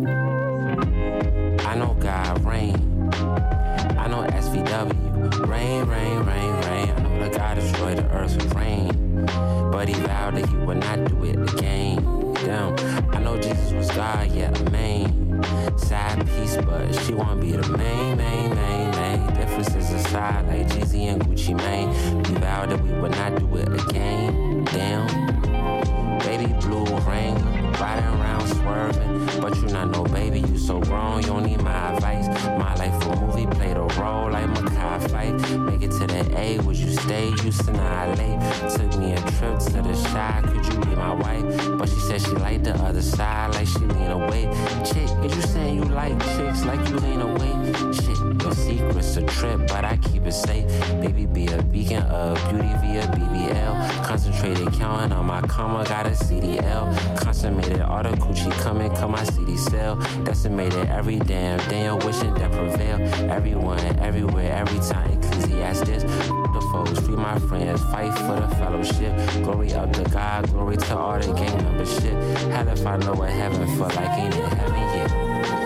I know God reign. I know SVW. Rain, rain, rain, rain. I know the God destroyed the earth with rain. But he vowed that he would not do it again. Damn, I know Jesus was God, yeah, amen. Side piece, but she wanna be the main. Differences aside, like Jeezy and Gucci Mane. We vowed that we would not do it again. Damn, baby blue ring, riding around swerving. But you not no baby, you so grown, you don't need my advice. My life a movie, played a role like Makai fight. Make it to the A, would you stay? Houston or LA? Took me a trip to the Shy, could you be my wife? But she said she liked the other side, like she lean away. Chick, is you saying you like chicks, like you lean away? Shit, your secret's a trip, but I keep it safe. Baby, be a beacon of beauty via BBL. Concentrated counting on my comma, got a CDL. Consummated all the coochie coming, come my CD sell. Decimated every damn wishing that prevail. Everyone, everywhere, every time. Ecclesiastes, the foes, free my friends, fight for the fellowship. Glory up to God, glory to all the gang membership. Hell if I know what heaven feel like, ain't in heaven yet.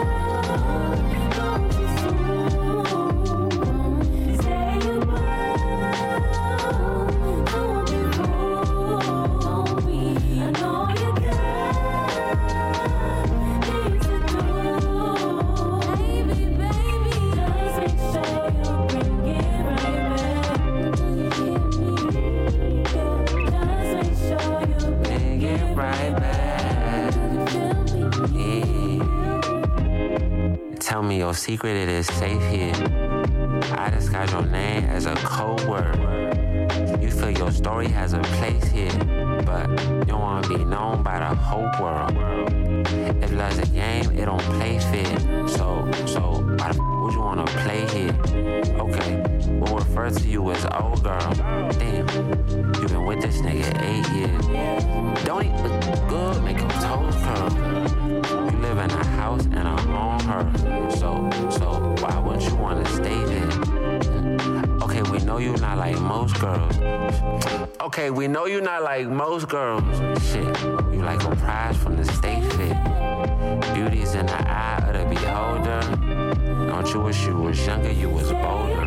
Your secret, it is safe here. I disguise your name as a code word. You feel your story has a place here, but you don't want to be known by the whole world. If love's a game, it don't play fair. So why the would you want to play here? Okay, we'll refer to you as old girl. Damn, you been with this nigga 8 years. Don't he look good? Make him toes curl. You live in a house and I own her. So why wouldn't you want to stay there? Okay, we know you're not like most girls. Okay, we know you're not like most girls. Shit, you like a prize from the state fit. Beauty's in the eye of the beholder. Don't you wish you was younger, you was bolder?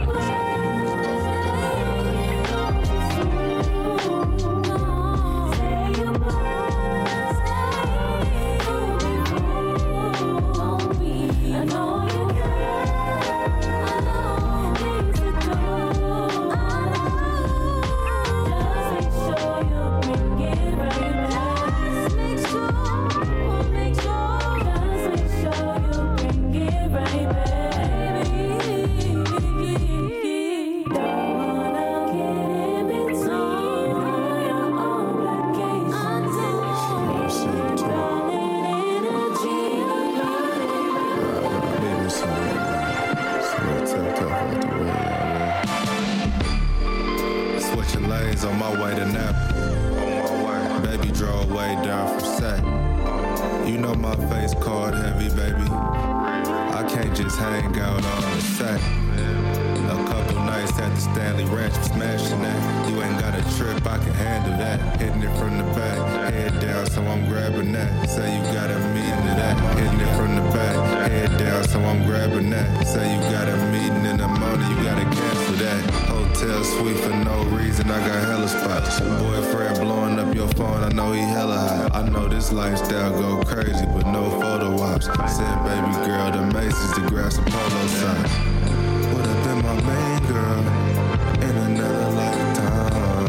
chains on my way to Napa. Baby drove way down from Sac. You know my face card heavy, baby. I can't just hang out on the sack. A couple nights at the Stanley Ranch, smashing that. You ain't got a trip, I can handle that. Hitting it from the back, head down, so I'm grabbing that. Say you got a meeting to that. Hitting it from the back, head down, so I'm grabbing that. Say you got a meeting in the morning, you gotta cancel that. Hotel suite for no reason, I got hella spots. Boyfriend blowing up your phone, I know he hella hot. I know this lifestyle go crazy, but no photo ops. Send baby girl to Macy's to grab some polo signs. Would've been my main girl in another lifetime.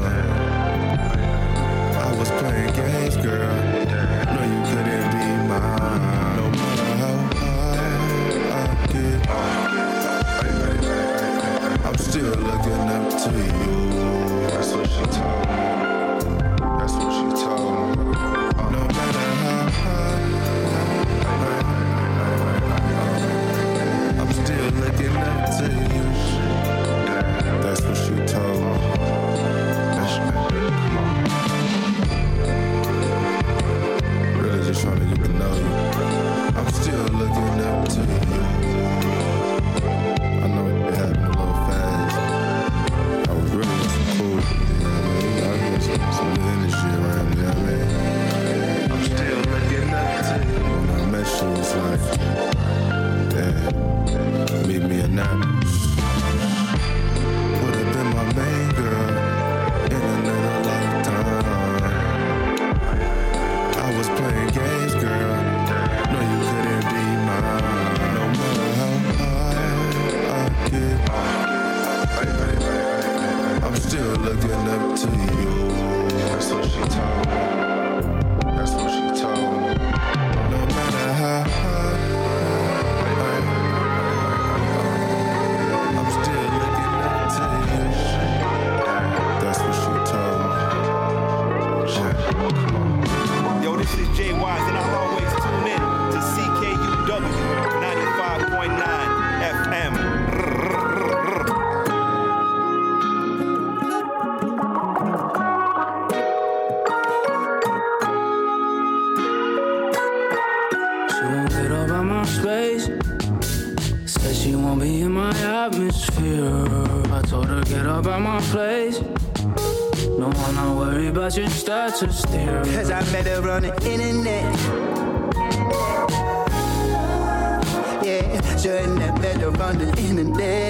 I was playing games, girl. No, you couldn't be mine. No matter how hard I get, I'm still looking up to you. That's what she told me. That's what she told me. No matter how hard I'm still looking up to you. That's what she told me. Really just trying to get to know you. I'm still looking up to you. I know it happened a little fast. I was really some cool. I got some good energy around me, I'm still looking up to you. When I met you, it was like, damn. Meet me at Napa. Would've been my main girl in another lifetime. I was playing games, girl. No, you couldn't be mine. No matter how hard I get, I'm still looking up to you. That's what she told me. That's what she told me. No matter how hard that's what she told me. Yo, this is Jay Wise, and I'll always tune in to CKUW 95.9 FM. She won't get up out my space. Said she won't be in my atmosphere. I told her get up out my place. No, I'm not worried about your status there. Cause I met her on the internet. Yeah, shouldn't have met her on the internet.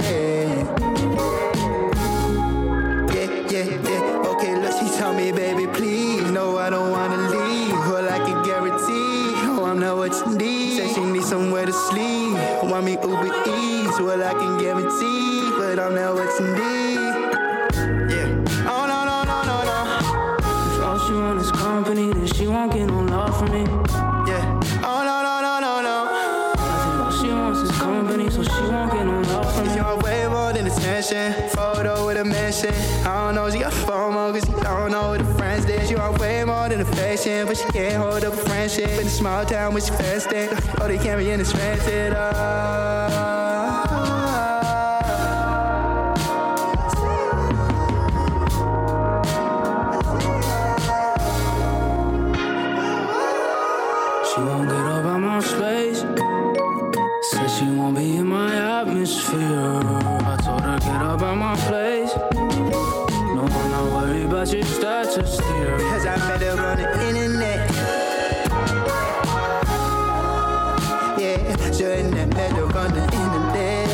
Yeah. Okay, look, she told me, baby, please. No, I don't wanna leave. All I can guarantee, oh, I'm not what you need. Say she needs somewhere to sleep. Want me Uber Eats, well, I can guarantee, but I'm not what you need. Yeah. Oh, no. If all she wants is company, then she won't get no love from me. Yeah. Oh, no. I think all she wants is company, so she won't get no love from me. She want way more than attention. Photo with a mention. I don't know, she got FOMO, cause she don't know what the friends did. She want way more than affection, but she can't hold up a friendship. In a small town where she fenced in. Oh, they can't be in this rented. She won't get up out my space. Said she won't be in my atmosphere. I told her get up out my place. No, I'm not worried about your status there. Cause I met her on the internet. Yeah, shouldn't have met her on the internet.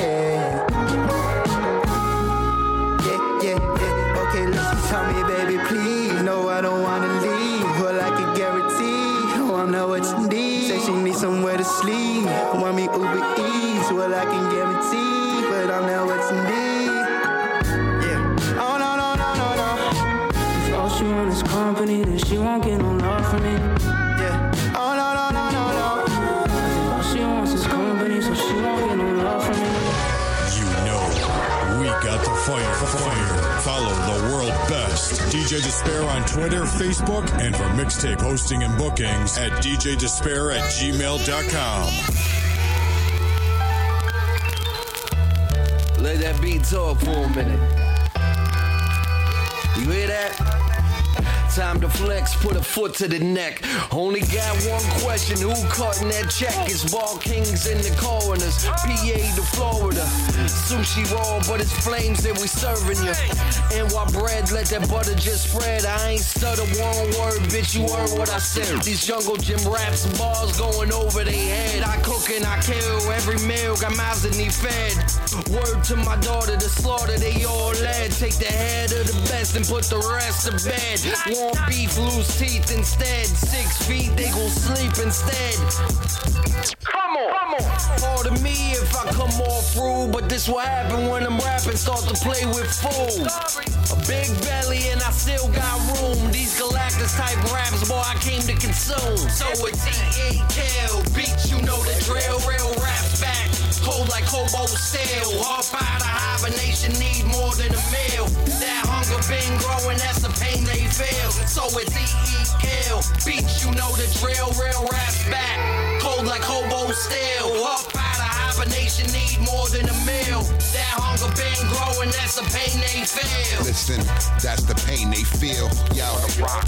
Yeah. Okay, look, she told me, baby, please. No, I don't wanna leave. All I can guarantee, oh, I'm not what you need. Say she needs somewhere to sleep. Want me Uber Eats, well, I can guarantee, but I'm not what you need. Yeah. Oh, no. If all she wants is company, then she won't get no love from me. Yeah. Oh, no. I think all she wants is company, so she won't get no love from me. You know, we got the fire. Follow the world best DJ Despair on Twitter, Facebook, and for mixtape hosting and bookings at djdespair@gmail.com. Let that beat talk for a minute. You hear that? Time to flex, put a foot to the neck. Only got one question, who cutting that check? It's Ball Kings and the coroners, PA to Florida. Sushi raw, but it's flames that we serving you. NY bread, let that butter just spread. I ain't stutter one word, bitch, you heard what I said. These jungle gym raps and bars going over their head. I cook and I kill, every meal got mouths that need fed. Word to my daughter, the slaughter they all led. Take the head of the best and put the rest to bed. Want beef, lose teeth instead. 6 feet, they gon' sleep instead. Come on. Pardon me if I come off rude, but this what happen when I'm rapping, start to play with food. A big belly and I still got room. These Galactus type raps, boy, I came to consume. So it's E-A-K-L, beat, you know the drill. Real raps back, cold like Hobo steel. Off out of hibernation, need more than a meal. That hunger been growing, that's the pain they feel. So it's E-E-L, beat, you know the drill. Real raps back, cold like Hobo steel. Off out of hibernation, need more than a meal. That hunger been growing, that's the pain they feel. Listen, that's the pain they feel. Yo, the rock.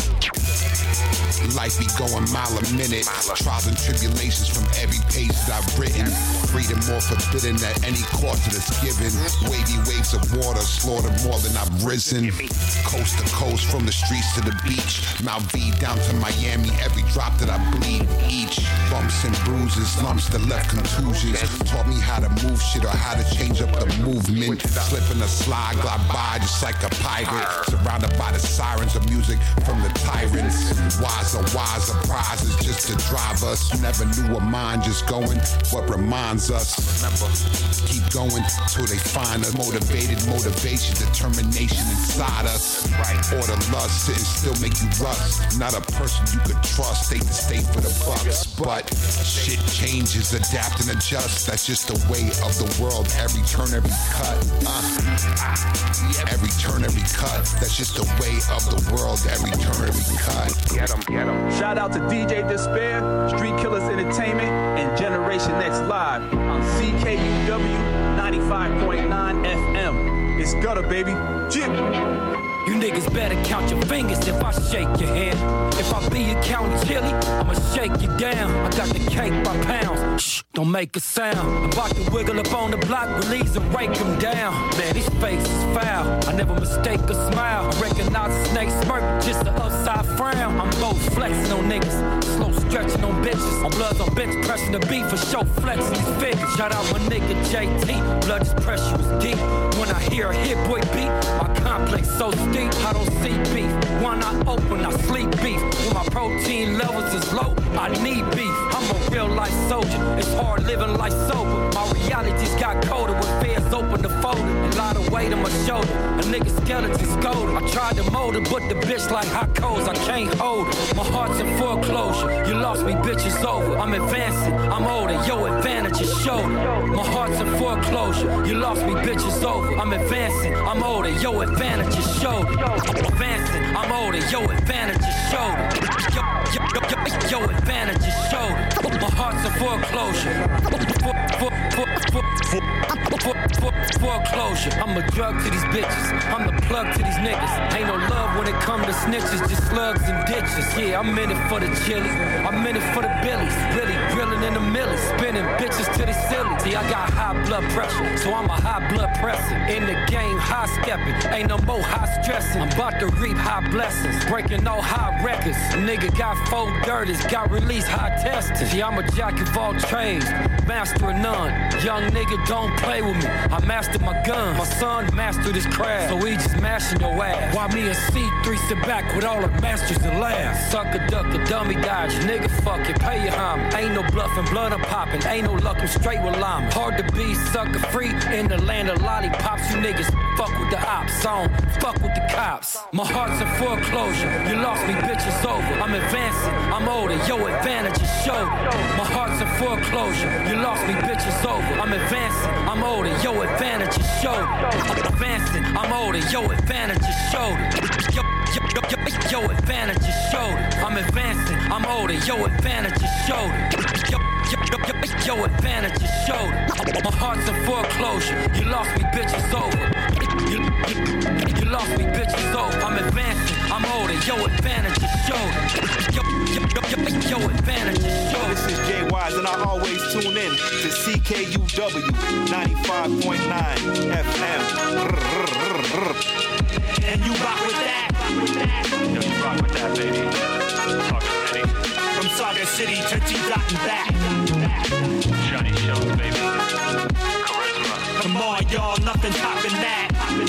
Life be going mile a minute. Trials and tribulations from every page that I've written. Freedom more forbidden at any cost that it's given. Wavy waves of water slaughter more than I've risen. Coast to coast, from the streets to the beach. Mount V down to Miami, every drop that I bleed. Each bumps and bruises, lumps that left contusions. Taught me how to move shit or how to change up the movement. Slipping a slide, glide by just like a pirate. Surrounded by the sirens of music from the tyrants. Wiser prizes just to drive us. Never knew a mind just going what reminds us. Remember, keep going till they find a motivated motivation, determination inside us. Or the lust and still make you rust. Not a person you could trust, state to state for the bucks. But shit changes, adapt and adjust. That's just the way of the world. Every turn, every cut. Every turn, every cut. That's just the way of the world. Every turn, every cut. Get 'em. Shout out to DJ Despair, Street Killers Entertainment, and Generation X Live on CKUW 95.9 FM. It's gutter, baby. Jim. You niggas better count your fingers if I shake your hand. If I be your county chili, I'ma shake you down. I got the cake by pounds. Shh, don't make a sound. I'm about to wiggle up on the block, release and rake them down. Man, his face is foul. I never mistake a smile. I recognize a snake smirk, just the upside frown. I'm both flexing on niggas, slow stretching on bitches. On bloods on bench, pressing the beat for show flexing these figures. Shout out my nigga JT, blood just pressure is deep. When I hear a hit boy beat, my complex so steep. I don't see beef. One eye open, I sleep beef. When my protein levels is low, I need beef. I'm a real life soldier. It's hard living life sober. My reality's got colder when feds open the folder. A lot of weight on my shoulder. A nigga skeleton scolded. I tried to mold her, but the bitch like hot coals. I can't hold her. My heart's in foreclosure. You lost me, bitch, it's over. I'm advancing, I'm older. Yo, advantage is shoulder. My heart's in foreclosure. You lost me, bitch, it's over. I'm advancing, I'm older. Yo, advantage is shoulder. Advancing, I'm older. Yo, advantage is shoulder. Yo, advantage is shoulder. My heart's in foreclosure. Foreclosure. I'm a drug to these bitches. I'm the plug to these niggas. Ain't no love when it come to snitches, just slugs and ditches. Yeah, I'm in it for the chili. I'm in it for the billies. Really grilling in the millie. Spinning bitches to the ceiling. See, I got high blood pressure, so I'm a high blood pressing. In the game, high stepping. Ain't no more high stressing. I'm about to reap high blessings. Breaking all high records. Nigga got 4 dirties. Got released high testing. See, I'm a jack of all trades. Master of none. Young nigga, don't play with me. I mastered my gun. My son mastered his craft. So he just mashing your ass. While me and C3 sit back with all the masters and laughs. Sucker, duck, a dummy dodge. Nigga, fuck it, pay your homage. Ain't no bluffing, blood I'm popping. Ain't no luck, I'm straight with llama. Hard to be sucker free in the land of lollipops. You niggas fuck with the ops. On, fuck with the cops. My heart's in foreclosure. You lost me, bitch, it's over. I'm advancing, I'm older. Yo, advantage is shoulder. My heart's in foreclosure. You lost me, bitch, it's over. I'm advancing, I'm older. Yo, advantage is shoulder. Advancing, I'm older. Yo, advantage is shoulder. Yo, advantage is shoulder. I'm advancing, I'm older. Yo, advantage is shoulder. Yo, advantage is shoulder. My heart's in foreclosure. You lost me, bitch, it's over. You lost me, bitch, it's over. I'm CKUW 95.9 FM. And you rock with that. Yo, you rock with that, baby. Saga City. From Saga City to T-Dot and back. Johnny Shows, baby. Charisma. Come on, y'all, nothing topping that.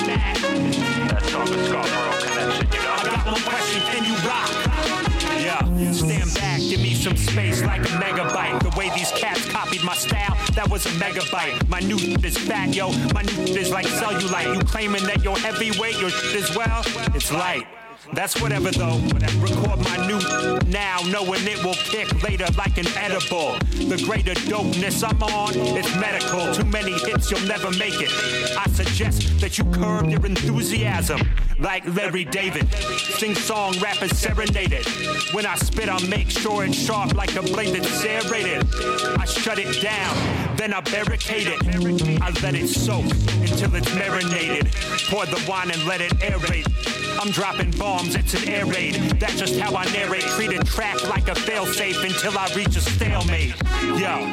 That's all the Scarborough connection, you know? I got one question, can you rock? Yeah, stand back, give me some space like a megabyte. The way these cats copied my style, that was a megabyte. My new is fat, yo, my new is like cellulite. You claiming that you're heavyweight, your as well? It's light. That's whatever though. Record my new now, knowing it will kick later like an edible. The greater dopeness I'm on, it's medical. Too many hits, you'll never make it. I suggest that you curb your enthusiasm, like Larry David. Sing song, rappers serenaded. When I spit, I make sure it's sharp like a blade that's serrated. I shut it down, then I barricade it. I let it soak until it's marinated. Pour the wine and let it aerate. I'm dropping bombs, it's an air raid. That's just how I narrate. Treat a track like a failsafe until I reach a stalemate. Yo.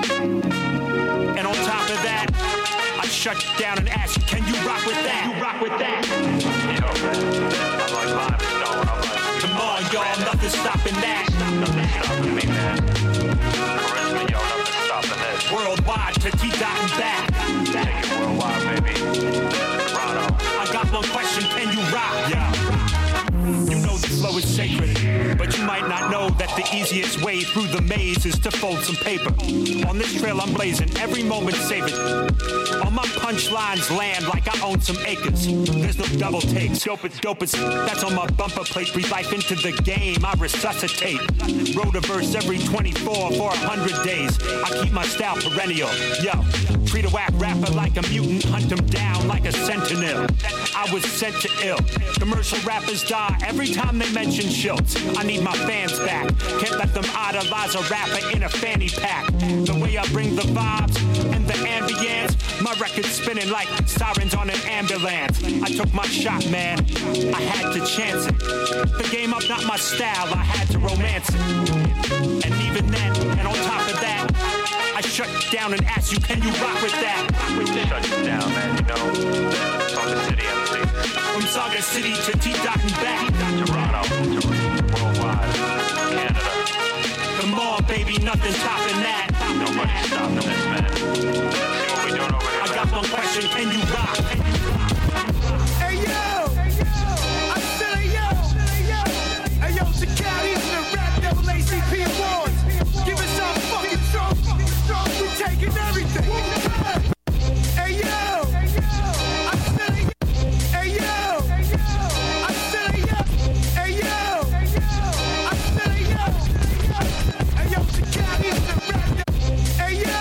And on top of that, I shut down and ask, can you rock with that? You rock with that? Yo, man. I'm like limestone. I'm like, come on, y'all, nothing stopping that. Nothing stopping me, man. Charisma, yo, nothing stopping this. Worldwide to T-Dot and back. Take it worldwide, baby. Toronto. I got one question, can you rock? Yeah. You know the flow is sacred, but you might not know that the easiest way through the maze is to fold some paper. On this trail I'm blazing, every moment save it. All my punchlines land like I own some acres. There's no double takes, dopest, that's on my bumper plate. Breathe life into the game, I resuscitate. Wrote a verse every 24 for 100 days. I keep my style perennial, yo. Treat a whack rapper like a mutant, hunt him down like a sentinel. I was sent to ill. Commercial rappers die every time they mention Schultz. I need my fans back. Can't let them idolize a rapper in a fanny pack. The way I bring the vibes and the ambience, my record's spinning like sirens on an ambulance. I took my shot, man. I had to chance it. The game up, not my style. I had to romance it. And even then, and on top of that, I shut down and asked you, can you rock with that? Shut it down, man, you know. Saga City MC. From Saga City to T-Dot and back. Toronto, worldwide, Canada. Come on, baby, nothing stopping that. Nobody's stopping this, man. See what we doing over here, I got one question, can you rock? Hey, yo! I said, hey, yo! Hey, yo, Takashi and the Rap Devil ACP Awards. Give us our fucking trophy. We taking everything. Hey, yo! I said, hey, yo! I said, hey, yo! Hey, yo! I said, hey, yo! Hey, yo, Takashi and the Rap Devil. Hey, yo!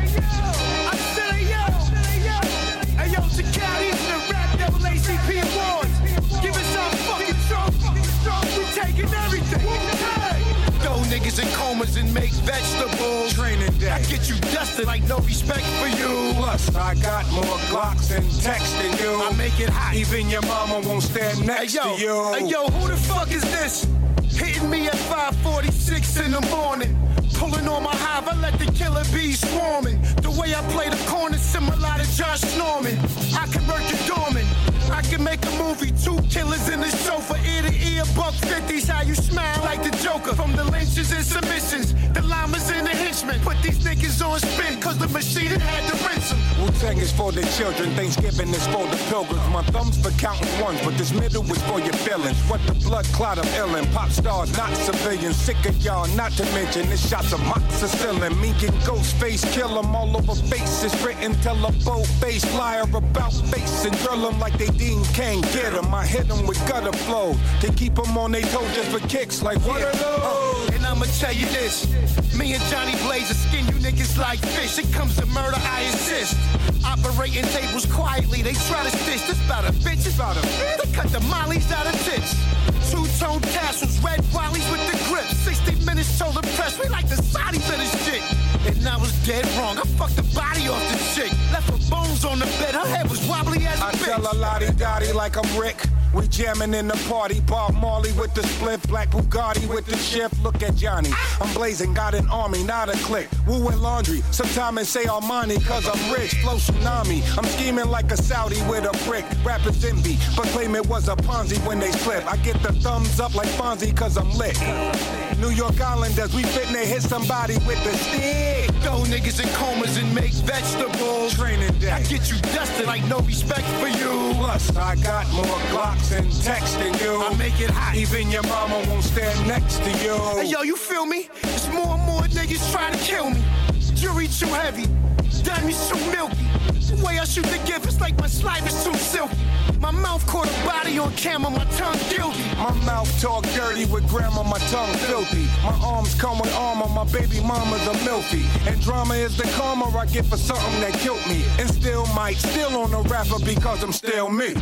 I said, hey, yo! Hey, yo, Takashi and the Rap Devil ACP Awards. Give us our fucking trophy. We taking everything. Throw niggas in comas and make vegetables. Training day. I get you dusted like no respect for you. Plus, I got more Glocks and texts than you. I make it hot. Even your mama won't stand next to you. Hey, yo, who the fuck is this? Hitting me at 5:46 in the morning. Pulling on my hive, I let the killer bees swarming. The way I play the corner, similar to Josh Norman. I can work you dormant. I can make a movie, 2 killers in the sofa, ear to ear, $150's how you smile like the Joker. From the lynches and submissions, the llamas and the henchmen. Put these niggas on spin, cause the machine had to rinse them. Wu-Tang is for the children, Thanksgiving is for the pilgrims. My thumb's for counting ones, but this middle is for your feelings. What the blood clot of illin', pop stars, not civilians. Sick of y'all, not to mention this shots of moxicillin. Mink and ghost face, kill 'em all over faces. Written, tell a bold face, liar about face and drill 'em like they Dean can't get 'em. I hit 'em with gutter flows to keep 'em on their toes just for kicks. Like what are those? And I'ma tell you this, me and Johnny Blazer skin you niggas like fish. It comes to murder, I insist. Operating tables quietly, they try to stitch. This about a bitch, it's about a they cut the mollies out of tits. 2-tone tassels, red wallies with the grip. 60 minutes told the press, we like the Saudis of this shit. And I was dead wrong, I fucked the body off this chick. Left her bones on the bed, her head was wobbly as a bitch. I tell a lottie-dottie like I'm Rick. We jamming in the party, Bob Marley with the split, Black Bugatti with the shift. Look at Johnny, I'm blazing, got an army, not a clique. Woo and laundry, sometimes I say Armani, cause I'm rich, flow tsunami. I'm scheming like a Saudi with a brick. Rappers envy, but claim it was a Ponzi when they slip. I get the thumbs up like Fonzie, cause I'm lit. New York Islanders, we fitna hit somebody with the stick. Throw niggas in comas and make vegetables. Training day. I get you dusted like no respect for you. Plus, I got more Glocks and texts than you. I make it hot. Even your mama won't stand next to you. Hey, yo, you feel me? There's more and more niggas trying to kill me. Jury too heavy. Diamonds too milky. The way I shoot the gift, it's like my slime is too silky. My mouth caught a body on camera, my tongue guilty. My mouth talk dirty with grammar, my tongue filthy. My arms come with armor, my baby mama's a milfy. And drama is the karma I get for something that killed me. And still might, still on the rapper because I'm still me.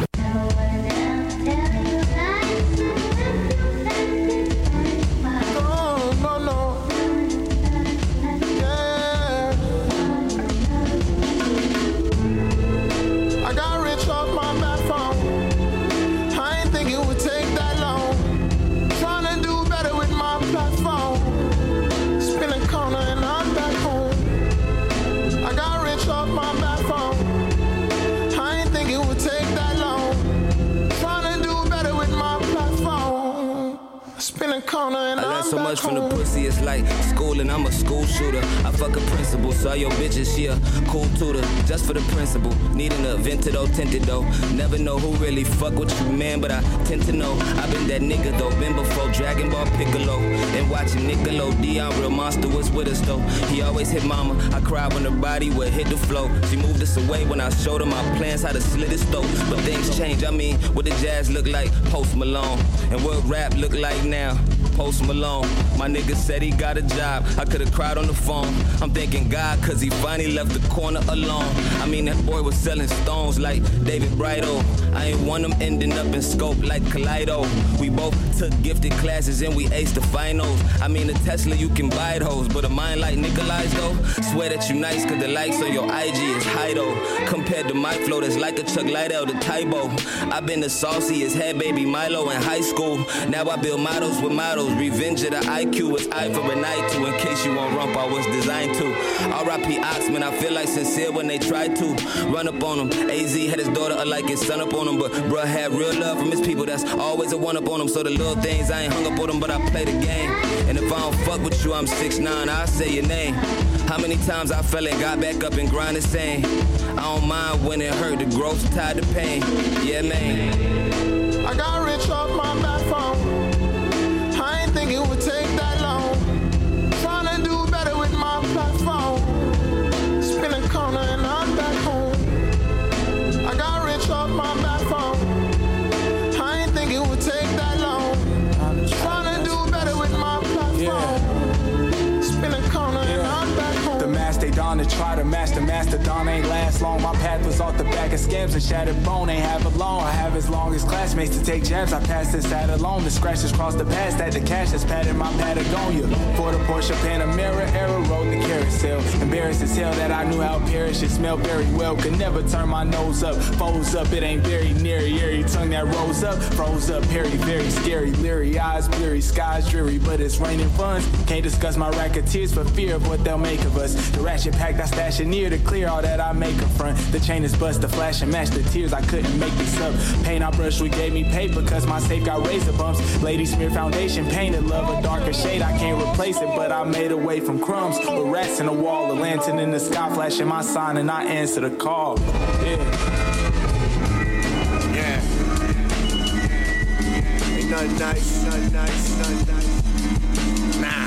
I learned so much from the pussy, it's like school and I'm a school shooter. I fuck a principal, saw your bitches, she a cool tutor. Just for the principal, needing a vented or tinted though. Never know who really fuck with you, man, but I tend to know. I've been that nigga though, been before Dragon Ball Piccolo. And watching Nickelodeon, real monster was with us though. He always hit mama, I cried when her body would hit the floor. She moved us away when I showed her my plans, how to slit his throat. But things change, I mean, what the jazz look like, Post Malone. And what rap look like now, Post Malone. My nigga said he got a job, I could've cried on the phone. I'm thanking God cause he finally left the corner alone. I mean that boy was selling stones like David Brighto. I ain't want him ending up in scope like Kaleido. We both took gifted classes and we aced the finals. I mean a Tesla you can buy those, but a mind like Nikolai's though. Swear that you nice cause the likes on your IG is high though. Compared to my flow that's like a Chuck Liddell to Tybo. I've been the sauciest head baby Milo in high school. Now I build models with models. Revenge of the IQ is eye for an eye too. In case you want rump, I was designed to. R.I.P. Oxman, I feel like sincere when they try to run up on him. AZ had his daughter like his son up on him, but bruh had real love from his people. That's always a one up on him. So the little things I ain't hung up on them, but I play the game. And if I don't fuck with you, I'm 6'9", I'll say your name. How many times I fell and got back up and grind the same. I don't mind when it hurt, the growth's tied to pain. Yeah, man. I got rich off my back phone. I ain't think it would take that long. Trying to do better with my platform. Spin a corner and I'm back home. I got rich off my back phone. I ain't think it would take that long. Trying to do better with my platform. Spin a corner and I'm back home. The mastodon to try to master mastodon ain't last long. My path was off the back of scams and shattered bone ain't have it long. I have as long as classmates to take jabs. I passed this side alone. The scratches crossed the past that the cash has patted my Patagonia. For the Porsche Panamera era rode the carousel. Embarrassed as hell that I knew how perish it smelled very well. Could never turn my nose up, foes up. It ain't very near eerie tongue that rose up, froze up. Very scary, leery eyes blurry, skies dreary, but it's raining funds. Can't discuss my racketeers for fear of what they'll make of us. The ratchet packed, I stash it near to clear all that I make up front. The chain is bust, the flash and match the tears. I couldn't make this up. Paint I brushed, we gave me paper cause my safe got razor bumps. Lady smear foundation, painted love a darker shade. I can't replace it, but I made away from crumbs. With rats in the wall, a lantern in the sky, flashing my sign, and I answer the call. Yeah. Ain't nothing nice, nothing nice, nothing nice. Nah.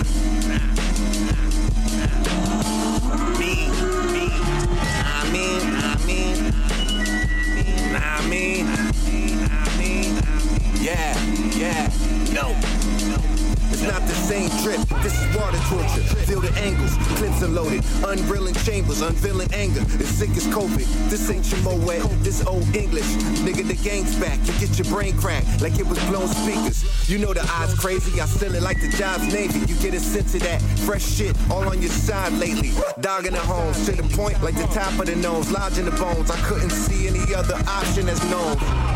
Yeah, no. It's not the same drip, this is water torture. Feel the angles, clips are loaded. Unreeling chambers, unveiling anger. It's sick as COVID, this ain't your Moet, this old English. Nigga, the gang's back, you get your brain cracked like it was blown speakers. You know the eyes crazy, I still it like the job's Navy. You get a sense of that fresh shit all on your side lately. Dogging the homes to the point like the top of the nose, lodging the bones. I couldn't see any other option as known.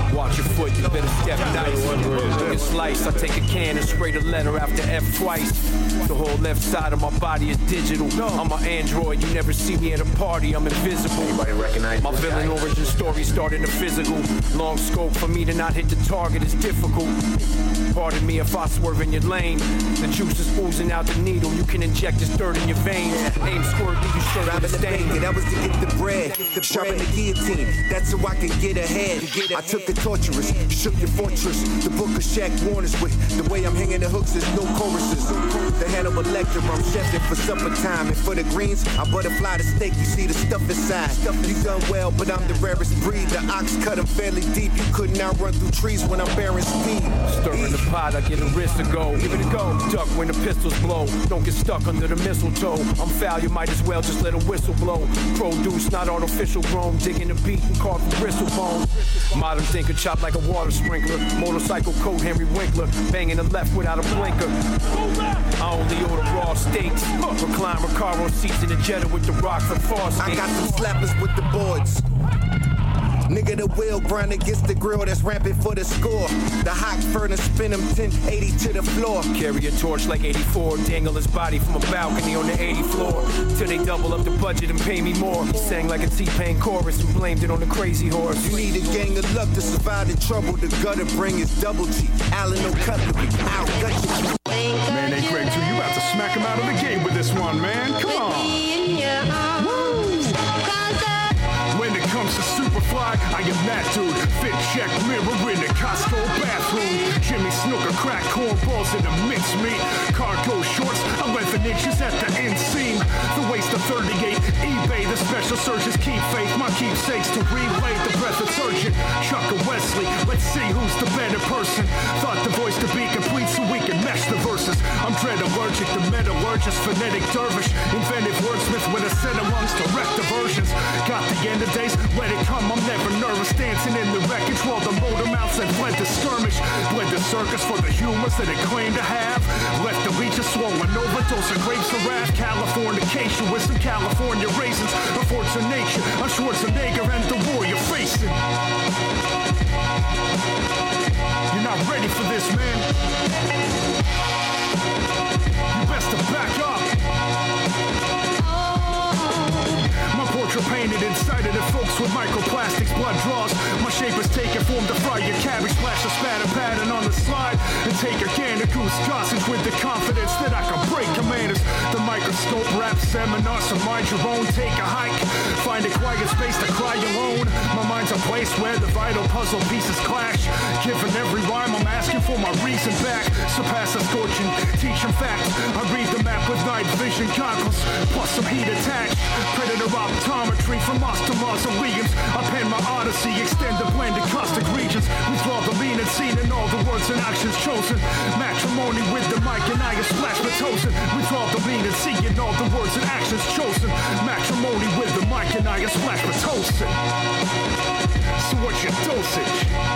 Watch your foot, you better step nice. Look at slice, I take a can and spray the letter after F twice. The whole left side of my body is digital. I'm an android, you never see me at a party, I'm invisible. Anybody recognize my villain origin story starting the physical. Long scope for me to not hit the target is difficult. Pardon me if I swerve in your lane. The juice is oozing out the needle, you can inject this dirt in your veins. Aim squirt, do you show the stain? That was to get the bread, sharpen the guillotine. That's so I can get ahead. I took the torturous, shook your fortress. The book of Shaq Warner's with the way I'm hanging the hooks, there's no choruses. The Hannibal Lecter, I'm chefing for supper time. And for the greens, I butterfly the steak, you see the stuff inside. You done well, but I'm the rarest breed. The ox cut them fairly deep. You couldn't outrun through trees when I'm bearing speed. Stirring the pot, I get a wrist to go. Give it a go. Duck when the pistols blow. Don't get stuck under the mistletoe. I'm foul, you might as well just let a whistle blow. Produce, not artificial grown. Digging the beat and carve a bristle bone. Modern thinker, chop like a water sprinkler. Motorcycle coat, Henry Winkler. Banging the left without a blinker. I only order raw steaks. Recline Recaro seats in the Jetta with the rock for fast. I got some slappers with the boards. Nigga, the wheel grind against the grill that's rampant for the score. The hot furnace spin him 1080 to the floor. Carry a torch like 84, dangle his body from a balcony on the 80th floor. Till they double up the budget and pay me more. He sang like a T-Pain chorus and blamed it on the crazy horse. You need a gang of luck to survive the trouble. The gutter bring is double G. Allen no cutlery, out gut you. Man, hey Greg, too, you about to smack him out of the game with this one, man. Come on. When it comes to Superfly, I am that dude. Fit check mirror in the Costco bathroom. Jimmy Snooker crack cornballs in the mincemeat. Cargo shorts 11 inches at the inseam. The waist of 38 eBay. The special surgeons keep faith. My keepsakes to relay the breath of surgeon. Chuck or Wesley, let's see who's the better person. Thought the voice to be complete so we can mesh the verses. I'm dread allergic to metallurgist, phonetic dervish. Inventive wordsmith with a set of lungs to wreck diversions. Got the end of days, let it come, I'm never nervous. Dancing in the wreckage while the motor mounts and fled the skirmish. Bled the circus for the humors that it claimed to have. Left the leeches swollen, overdose of grapes of wrath. Californication with some California raisins. A force of nature, a Schwarzenegger and the war you're facing. You're not ready for this, man. You best to back up. Portrait painted inside of the folks with microplastics, blood draws. My shape is taken form to fry your cabbage. Splash a spatter pattern on the slide and take a can of goose gossage with the confidence that I can break commanders. The microscope rap seminar, so mind your own. Take a hike, find a quiet space to cry alone. My mind's a place where the vital puzzle pieces clash. Given every rhyme, I'm asking for my reason back. Surpass a scorching, teach them facts. I read the map with night vision goggles, plus some heat attached. Predator optometry from Mars to mausoleums. I pen my odyssey, extend the blend of caustic regions. Withdraw the lean and seen in all the words and actions chosen. Matrimony with the mic and I is splash Pitocin. Withdraw the lean and see in all the words and actions chosen. Matrimony with the mic and I is splash Pitocin. So what's your dosage?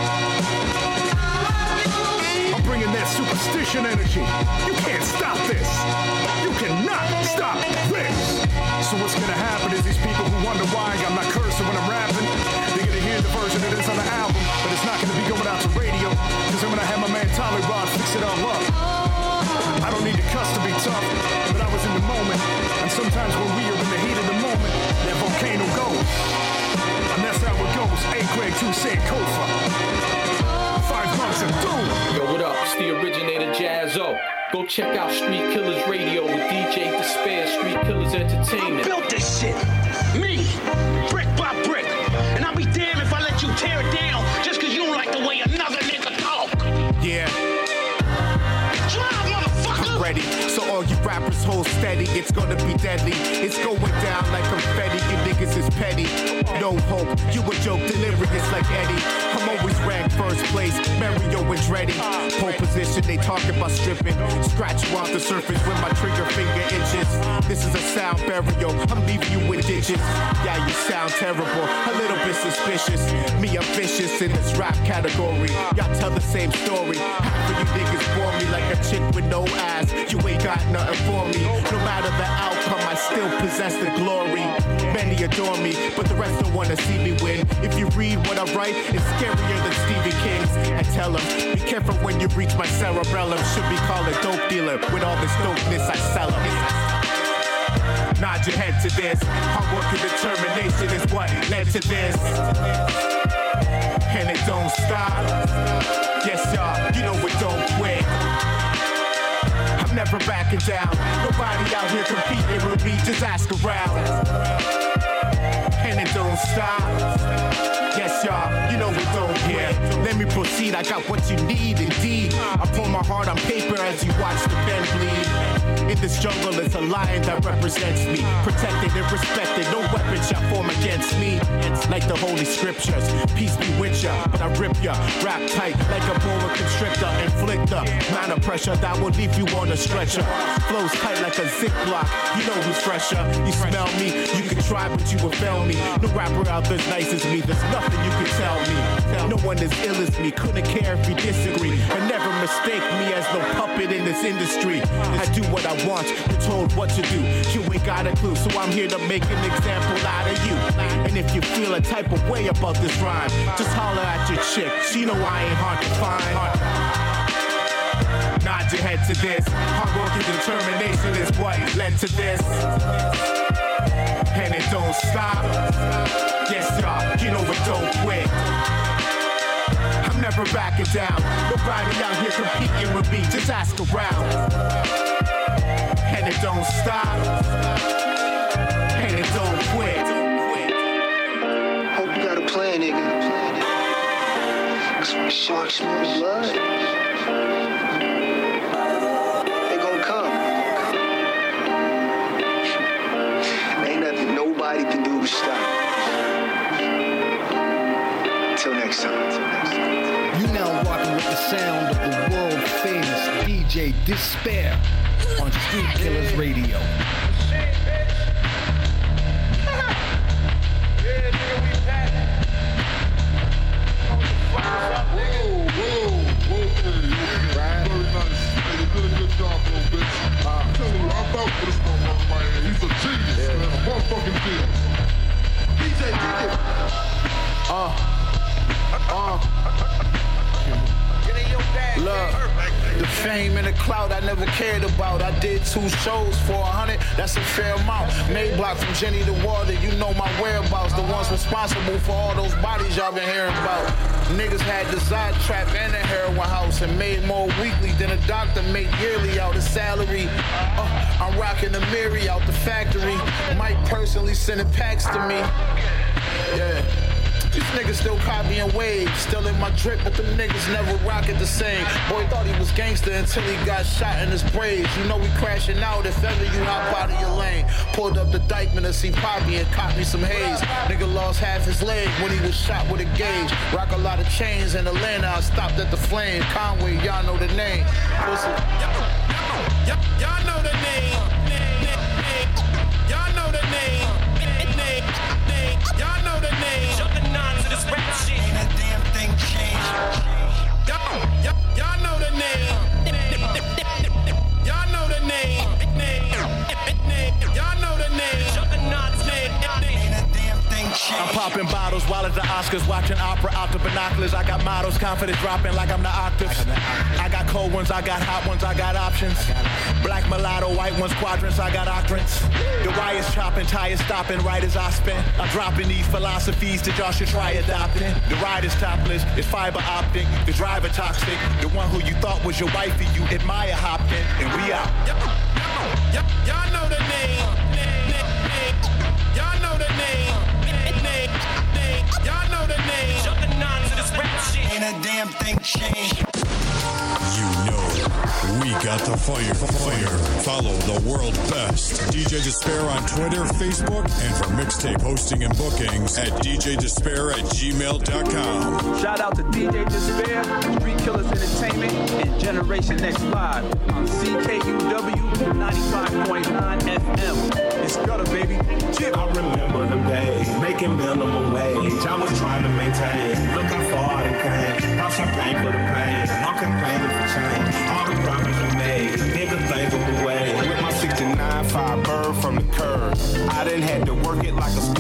I'm bringing that superstition energy. You can't stop this. You cannot stop this. So what's gonna happen is these people who wonder why I'm not cursing when I'm rapping, they're gonna hear the version that is on the album, but it's not gonna be going out to radio, cause I'm gonna have my man Tolly Rod fix it all up. I don't need to cuss to be tough, but I was in the moment, and sometimes when we are in the heat of the moment, that volcano goes. And that's how it goes. Hey Greg, 2 Sankofa. 5 months and doom. Yo, what up? It's the originator Jazzo. Go check out Street Killers Radio with DJ Despair, Street Killers Entertainment. I built this shit. Me. Brick by brick. And I'll be damned if I let you tear it down just cause you don't like the way another nigga talk. Yeah. Drive, motherfucker. I'm ready. So all you rappers hold steady. It's gonna be deadly. It's going down like confetti. You niggas is petty. No hope. You a joke. Delirious like Eddie. I'm always ranked first place. Mario Andretti. Pole position. They talking about stripping. Scratch you off the surface when my trigger finger itches. This is a sound burial. I'm leaving you with digits. Yeah, you sound terrible. A little bit suspicious. Me, I'm vicious in this rap category. Y'all tell the same story. Half of you niggas bore me like a chick with no ass. You ain't got nothing for me. No matter the outcome, I still possess the glory. Many adore me, but the rest don't wanna see me win. If you read what I write, it's scarier than Stephen King's. I tell them, be careful when you reach my cerebellum. Should be called a dope dealer. With all this dopeness, I sell them. Nod your head to this. Hard work and determination is what led to this. And it don't stop. Yes, y'all, you know it don't quit. I'm never backing down. Nobody out here competing with me, just ask around. And it don't stop. Yes, y'all, you know it don't quit. Let me proceed, I got what you need, indeed. I pour my heart on paper as you watch the pen bleed. In this jungle, it's a lion that represents me. Protected and respected, no weapon shall form against me. It's like the holy scriptures, peace be with ya. But I rip ya, wrap tight like a boa constrictor. Inflict the amount of pressure that will leave you on a stretcher. Flows tight like a Ziploc, you know who's fresher. You smell me, you can try but you will fail me. No rapper out there as nice as me, there's nothing you can tell me. No one as ill as me, couldn't care if you disagree. And never mistake me as no puppet in this industry. I do what I want, you're told what to do. You ain't got a clue, so I'm here to make an example out of you. And if you feel a type of way about this rhyme, just holler at your chick, she know I ain't hard to find. Nod your head to this, hard work and determination is what led to this. And it don't stop. Yes, y'all, you know it don't quit. I'm never backing down. Nobody out here competing with me, just ask around. And it don't stop. And it don't quit. Hope you got a plan, nigga. Cause when sharks smell blood, they gon' come. Ain't nothing nobody can do to stop. Till next time. You now rocking with the sound of the world famous DJ Despair on Street Killers Radio. He's a genius, man. A motherfucking genius. DJ, kick it. Look, the fame and the clout I never cared about. I did 2 shows for 100, that's a fair amount. Mayblock from Jenny to Water, you know my whereabouts. The ones responsible for all those bodies y'all been hearing about. Niggas had the Zod trap and a heroin house and made more weekly than a doctor made yearly out his salary. I'm rocking the Miri out the factory. Mike personally sending packs to me. Yeah. These niggas still copying waves, still in my drip, but them niggas never rock it the same. Boy thought he was gangster until he got shot in his braids. You know we crashing out if ever you hop out of your lane. Pulled up the Dykeman to see Poppy and caught me some haze. Nigga lost half his leg when he was shot with a gauge. Rock a lot of chains in Atlanta, I stopped at the Flame. Conway, y'all know the name. Pussy. Y'all know the name. Y'all know the name. Y'all know the name. Jumping on to this rap shit. Ain't a damn thing changed. Y'all know the name. Y'all know the name. Y'all know the name. Jumping on to name. Ain't a damn thing changed. I'm popping bottles while at the Oscars, watching opera out the binoculars. I got models, confidence dropping like I'm the octaves. I got cold ones, I got hot ones, I got options. Black mulatto, white ones, quadrants, I got octants. The wires chopping, tires stopping, right as I spin. I'm dropping these philosophies that y'all should try adopting. The ride is topless, it's fiber optic. The driver toxic, the one who you thought was your wifey, you admire hopped in, and we out. Y'all know the name. Y'all know the name. Y'all know the name. Jumping on to this rap shit. Ain't a damn thing changed. You know, we got the fire. Follow the world best DJ Despair on Twitter, Facebook, and for mixtape hosting and bookings at djdespair@gmail.com. Shout out to DJ Despair, Street Killers Entertainment, and Generation Next Live on CKUW 95.9 FM. It's gutter, baby. I remember them days, making minimum wage. I was trying to maintain. Look how far it came. Pop champagne for the pain. I'm complaining for change. All the promises we made, niggas think of the way. With my 69 fire bird from the curb, I done had to work it like a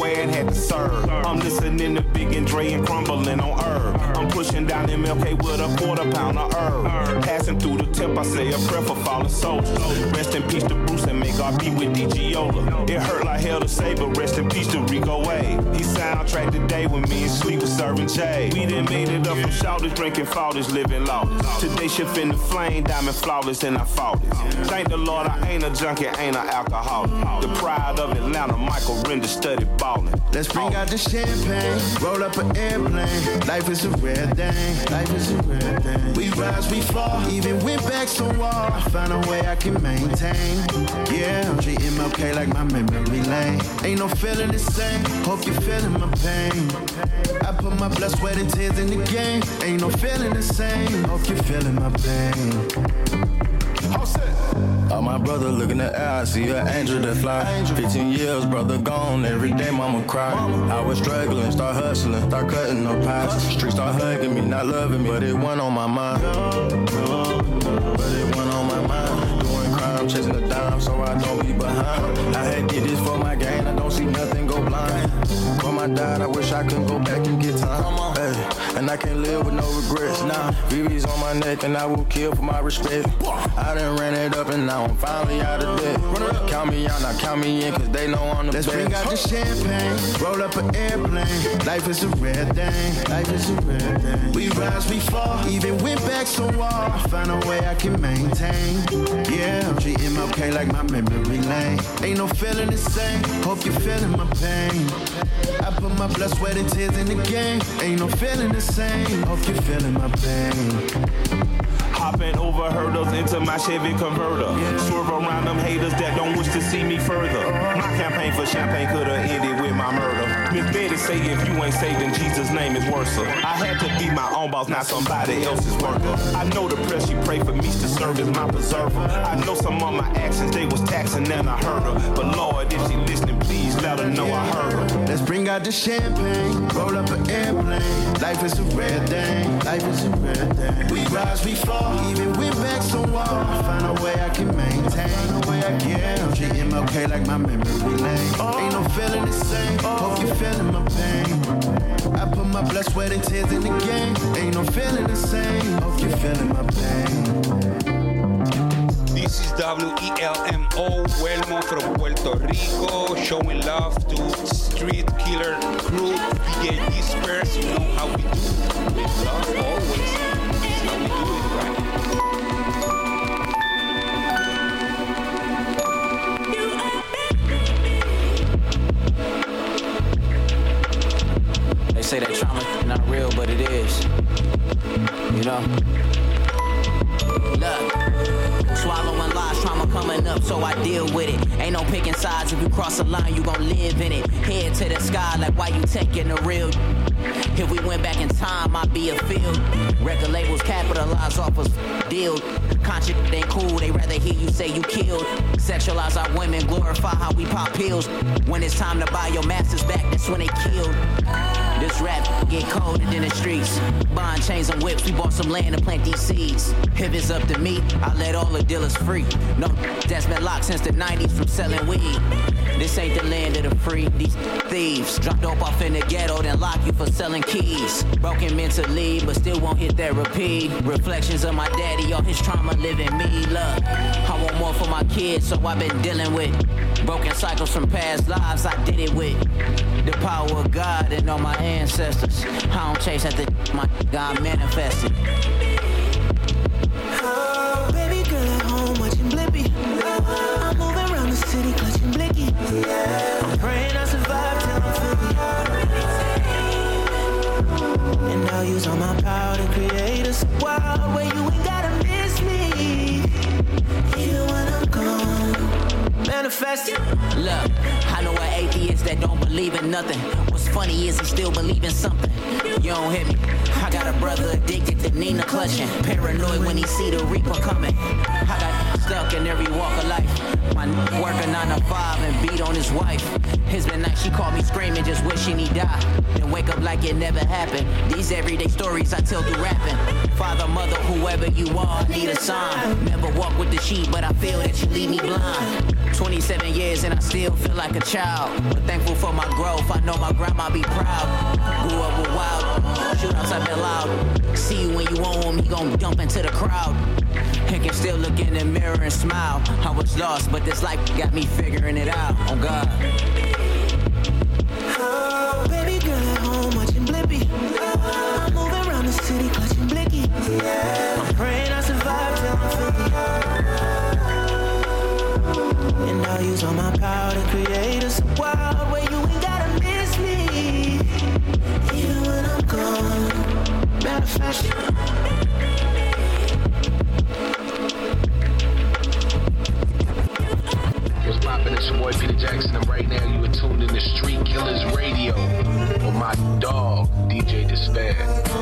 serve. I'm listening to Big and Dre and crumbling on herb. I'm pushing down MLK with a quarter-pound of herb. Passing through the temp, I say a prayer for fallen soldiers. Rest in peace to Bruce and make RP with DGola. It hurt like hell to say, but rest in peace to Rico Wade. He soundtracked the day when me and Sleep was serving Jay. We done made it up from shouters, drinking faultless, living lawless. Today shift in the flame, diamond flawless, and I fought it. Thank the Lord I ain't a junkie, ain't an alcoholic. The pride of Atlanta, Michael Render studied ballin'. Let's bring out the champagne, roll up an airplane. Life is a rare thing, life is a rare thing. We rise, we fall, even went back so far. I found a way I can maintain. Yeah, I'm treating MLK like my memory lane. Ain't no feeling the same, hope you're feeling my pain. I put my blood, sweat, and tears in the game. Ain't no feeling the same, hope you're feeling my pain. All my brother look in the air, I see an angel that fly. 15 years, brother gone, every day mama cry. I was struggling, start hustling, start cutting no pies. Streets start hugging me, not loving me, but it went on my mind. But it went on my mind. Doing crime, chasing the dime, so I don't be behind. I had did this for my gain, I don't see nothing go blind. When I died, I wish I could go back and get time. Hey, and I can't live with no regrets. Nah, VV's on my neck and I will kill for my respect. I done ran it up and now I'm finally out of debt. Count me out, now count me in, cause they know I'm the best. Let's bring out the champagne, roll up an airplane. Life is a rare thing, life is a rare thing. We rise, we fall, even went back so far. I found a way I can maintain. Yeah, I'm treating MLK like my memory lane. Ain't no feeling the same, hope you're feeling my pain. I put my blood, sweat, and tears in the game. Ain't no feeling the same, hope you're feeling my pain. Hopping over hurdles into my Chevy converter. Swerve around them haters that don't wish to see me further. My campaign for champagne could've ended with my murder. Miss Betty say if you ain't saved in Jesus' name is worse. I had to be my own boss, not somebody else's worker. I know the press she pray for me to serve as my preserver. I know some of my actions they was taxing and I heard her. But Lord, if she listening, please let her know I heard her. Let's bring out the champagne, roll up an airplane. Life is a rare thing, life is a rare thing. We rise, we fall, even went back so far. I find a way I can maintain. Yeah, I'm treating MLK like my memory lane. Ain't no feeling the same, hope you're feeling my pain. I put my blood, sweat, and tears in the game. Ain't no feeling the same, hope you're feeling my pain. This is WELMO, Welmo from Puerto Rico, showing love to Street Killer Crew, DJ Disperse. You know how we do, with love always. That's how we do it, right? They say that trauma not real, but it is. You know? Look, swallowing lies, trauma coming up, so I deal with it. Ain't no picking sides, if you cross the line, you gon' live in it. Head to the sky, like why you taking the real? If we went back in time, I'd be a field. Record labels capitalize off us deal. Conscious ain't cool, they rather hear you say you killed. Sexualize our women, glorify how we pop pills. When it's time to buy your masters back, that's when they killed. This rap get colder than the streets. Bond chains and whips, we bought some land to plant these seeds. If it's up to me, I let all the dealers free. No, that's been locked since the 90s from selling weed. This ain't the land of the free. These thieves drop dope off in the ghetto, then lock you for selling keys. Broken mentally, but still won't hit therapy. Reflections of my daddy, all his trauma living me. Look, I want more for my kids, so I've been dealing with broken cycles from past lives I did it with. The power of God and all my ancestors. I don't chase after my God manifested. Oh, baby girl at home watching Blippi. I'm moving around the city clutching Blicky. I'm praying I survive till I'm 50. And I'll use all my power to create a world where you ain't gotta miss me. Even when I'm gone, manifest it. Look, I know an atheist that don't believe in nothing. What's funny is he still believe in something. You don't hit me. I got a brother addicted to Nina clutching. Paranoid when he see the Reaper coming. I got stuck in every walk of life. My worker 9 to 5 and beat on his wife. It's been nice, she called me screaming, just wishing he died. Then wake up like it never happened. These everyday stories I tell through rapping. Father, mother, whoever. whoever you are, I need a sign. Never walk with the sheep, but I feel that you leave me blind. 27 years and I still feel like a child. But thankful for my growth, I know my grandma be proud. Grew up with wild, shootouts have been loud. See you when you want him, he gon' dump into the crowd. And can still look in the mirror and smile. I was lost, but this life got me figuring it out. Oh God. Oh, baby girl at home watching Blippi. I'm moving around the city clutching Blicky. I'm praying I survive till I'm 50. And I'll use all my power to create a world where you ain't gotta miss me. Even when I'm gone. Manifest. What's poppin'? It's your boy Peter Jackson, and right now you are tuned in to Street Killers Radio with my dog, DJ Despair.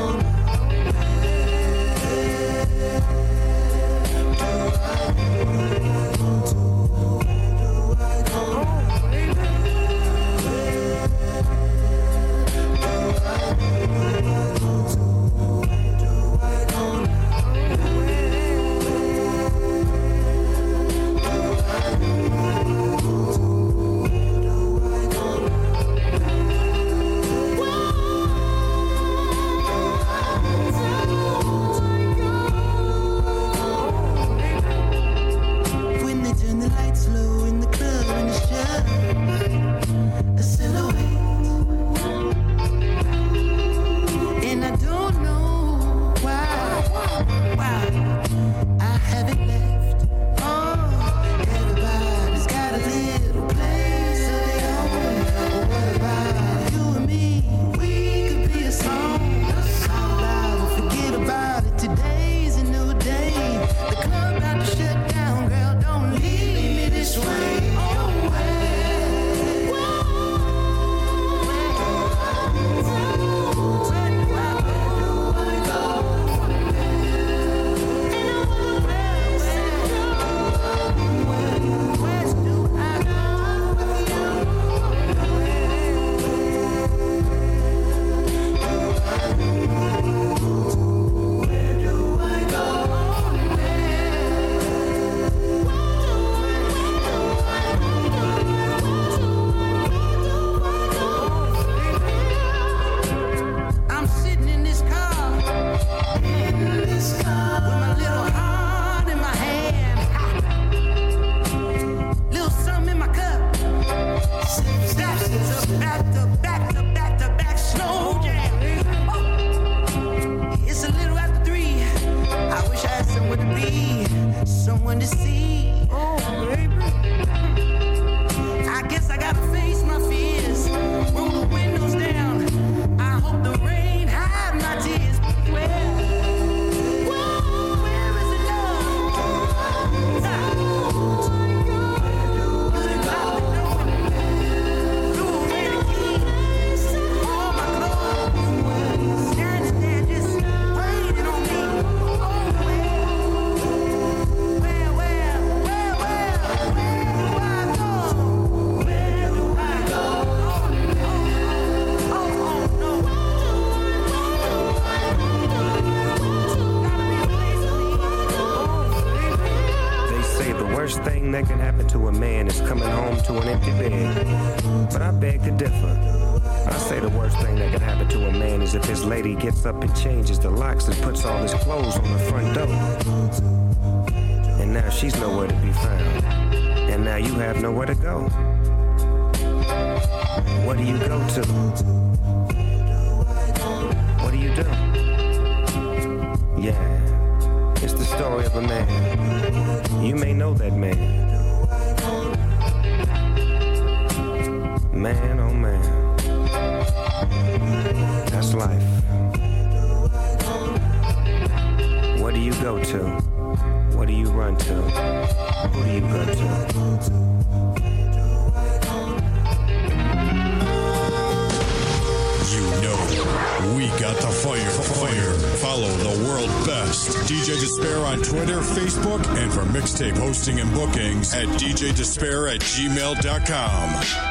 That can happen to a man is coming home to an empty bed. But I beg to differ. I say the worst thing that can happen to a man is if his lady gets up and changes the locks and puts all his clothes on the front door. And now she's nowhere to be found. And now you have nowhere to go. What do you go to? What do you do? Yeah, it's the story of a man. You may know that man. Man, oh man. That's life. What do you go to? What do you run to? Who do you go to? We got the fire. Follow the world best DJ Despair on Twitter, Facebook, and for mixtape hosting and bookings at djdespair@gmail.com.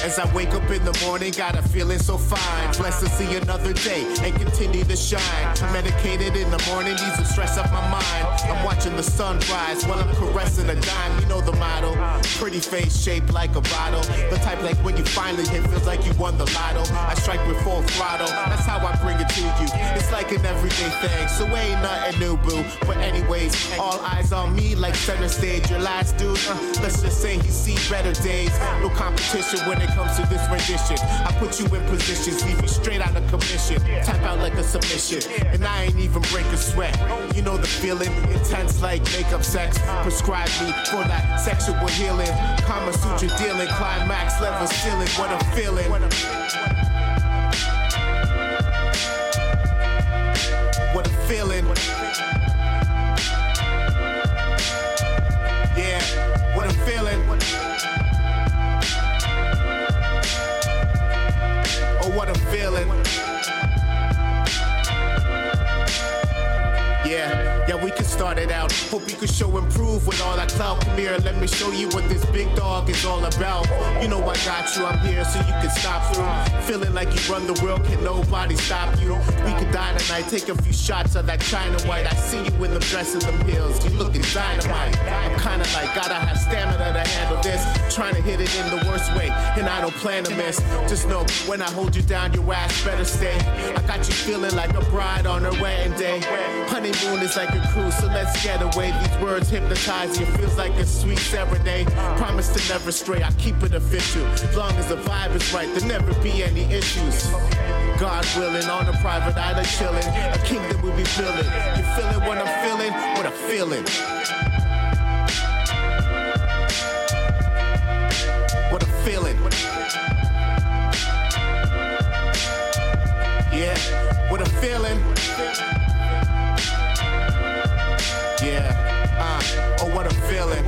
As I wake up in the morning, got a feeling so fine. Blessed to see another day and continue to shine. Medicated in the morning, these will stress up my mind. I'm watching the sun rise while I'm caressing a dime. You know the motto, pretty face shaped like a bottle. The type like when you finally hit, feels like you won the lotto. I strike with full throttle, that's how I bring it to you. It's like an everyday thing, so ain't nothing new, boo. But anyways, all eyes on me like center stage. Your last dude, let's just say he see better days. No competition when it comes to this rendition. I put you in positions, leave you straight out of commission. Tap out like a submission, and I ain't even break a sweat. You know the feeling, intense like makeup sex. Prescribe me for that sexual healing. Kama Sutra dealing, climax level ceiling. What a feeling. What a feeling. Yeah, what a feeling. Oh, what a feeling. Yeah, we can start it out. Hope you can show improve with all that clout. Come here, let me show you what this big dog is all about. You know I got you, I'm here so you can stop through. Feeling like you run the world, can nobody stop you. We could die tonight, take a few shots of that China White. I see you in the dress and the heels, you looking dynamite. I'm kinda like, gotta have stamina to handle this. Trying to hit it in the worst way, and I don't plan to miss. Just know, when I hold you down, your ass better stay. I got you feeling like a bride on her wedding day. Honeymoon is like a cruise, so let's get away. These words hypnotize you, feels like a sweet serenade. Promise to never stray, I keep it official. As long as the vibe is right, there'll never be any issues. God willing, on a private island chilling. A kingdom we'll be building. You feeling what I'm feeling? What a feeling. What a feeling. Yeah, what a feeling. Yeah, oh what a feeling.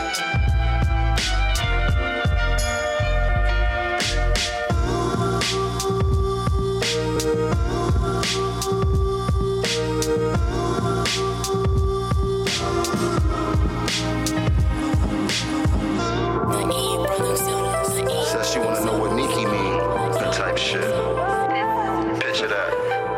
Says she wanna know what Nikki mean, that type shit. Picture that.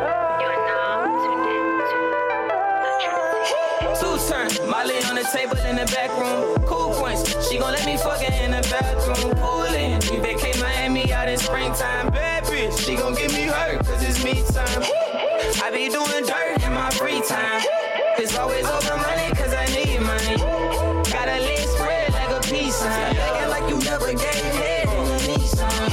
Two-turn, Molly on the table in the back room. Cool points, she gon' let me fuck her in the bathroom. Pool in, we vacate Miami out in springtime. Bad bitch, she gon' get me hurt, cause it's me time. I be doing dirt in my free time. It's always over money, cause I need money. Got a leg spread like a peace sign. Acting like you never gave head in a Nissan.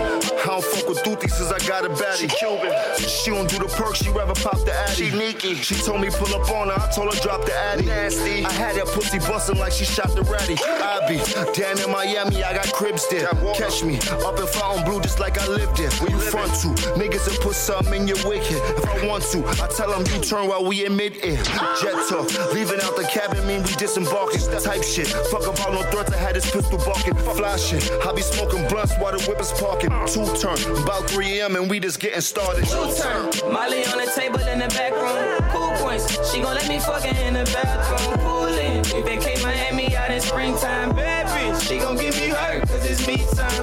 I don't fuck with Duty since I got a baddie. She Cuban. She don't do the perks, she rather pop the Addy. She Nikki. She told me pull up on her, I told her drop the Addy. Nasty. I had that pussy bustin' like she shot the ratty. I be down in Miami, I got cribs there. Catch me up in Fontainebleau just like I lived there. Where you front to? Niggas will put something in your wig here. If I want to, I tell them you turn while we in mid-air. Jet talk, leaving out the cabin mean we disembarking. Type shit, fuck about no threats, I had this pistol barking. Fly shit, I be smoking blunts while the whip is parking. Two-turn, about 3 a.m. and we just getting started. Two-turn, Molly on the table in the back room. Cool points, she gon' let me fuck her in the bathroom. Pool in, we vacate Miami out in springtime. Bad bitch, she gon' get me hurt, cause it's me time.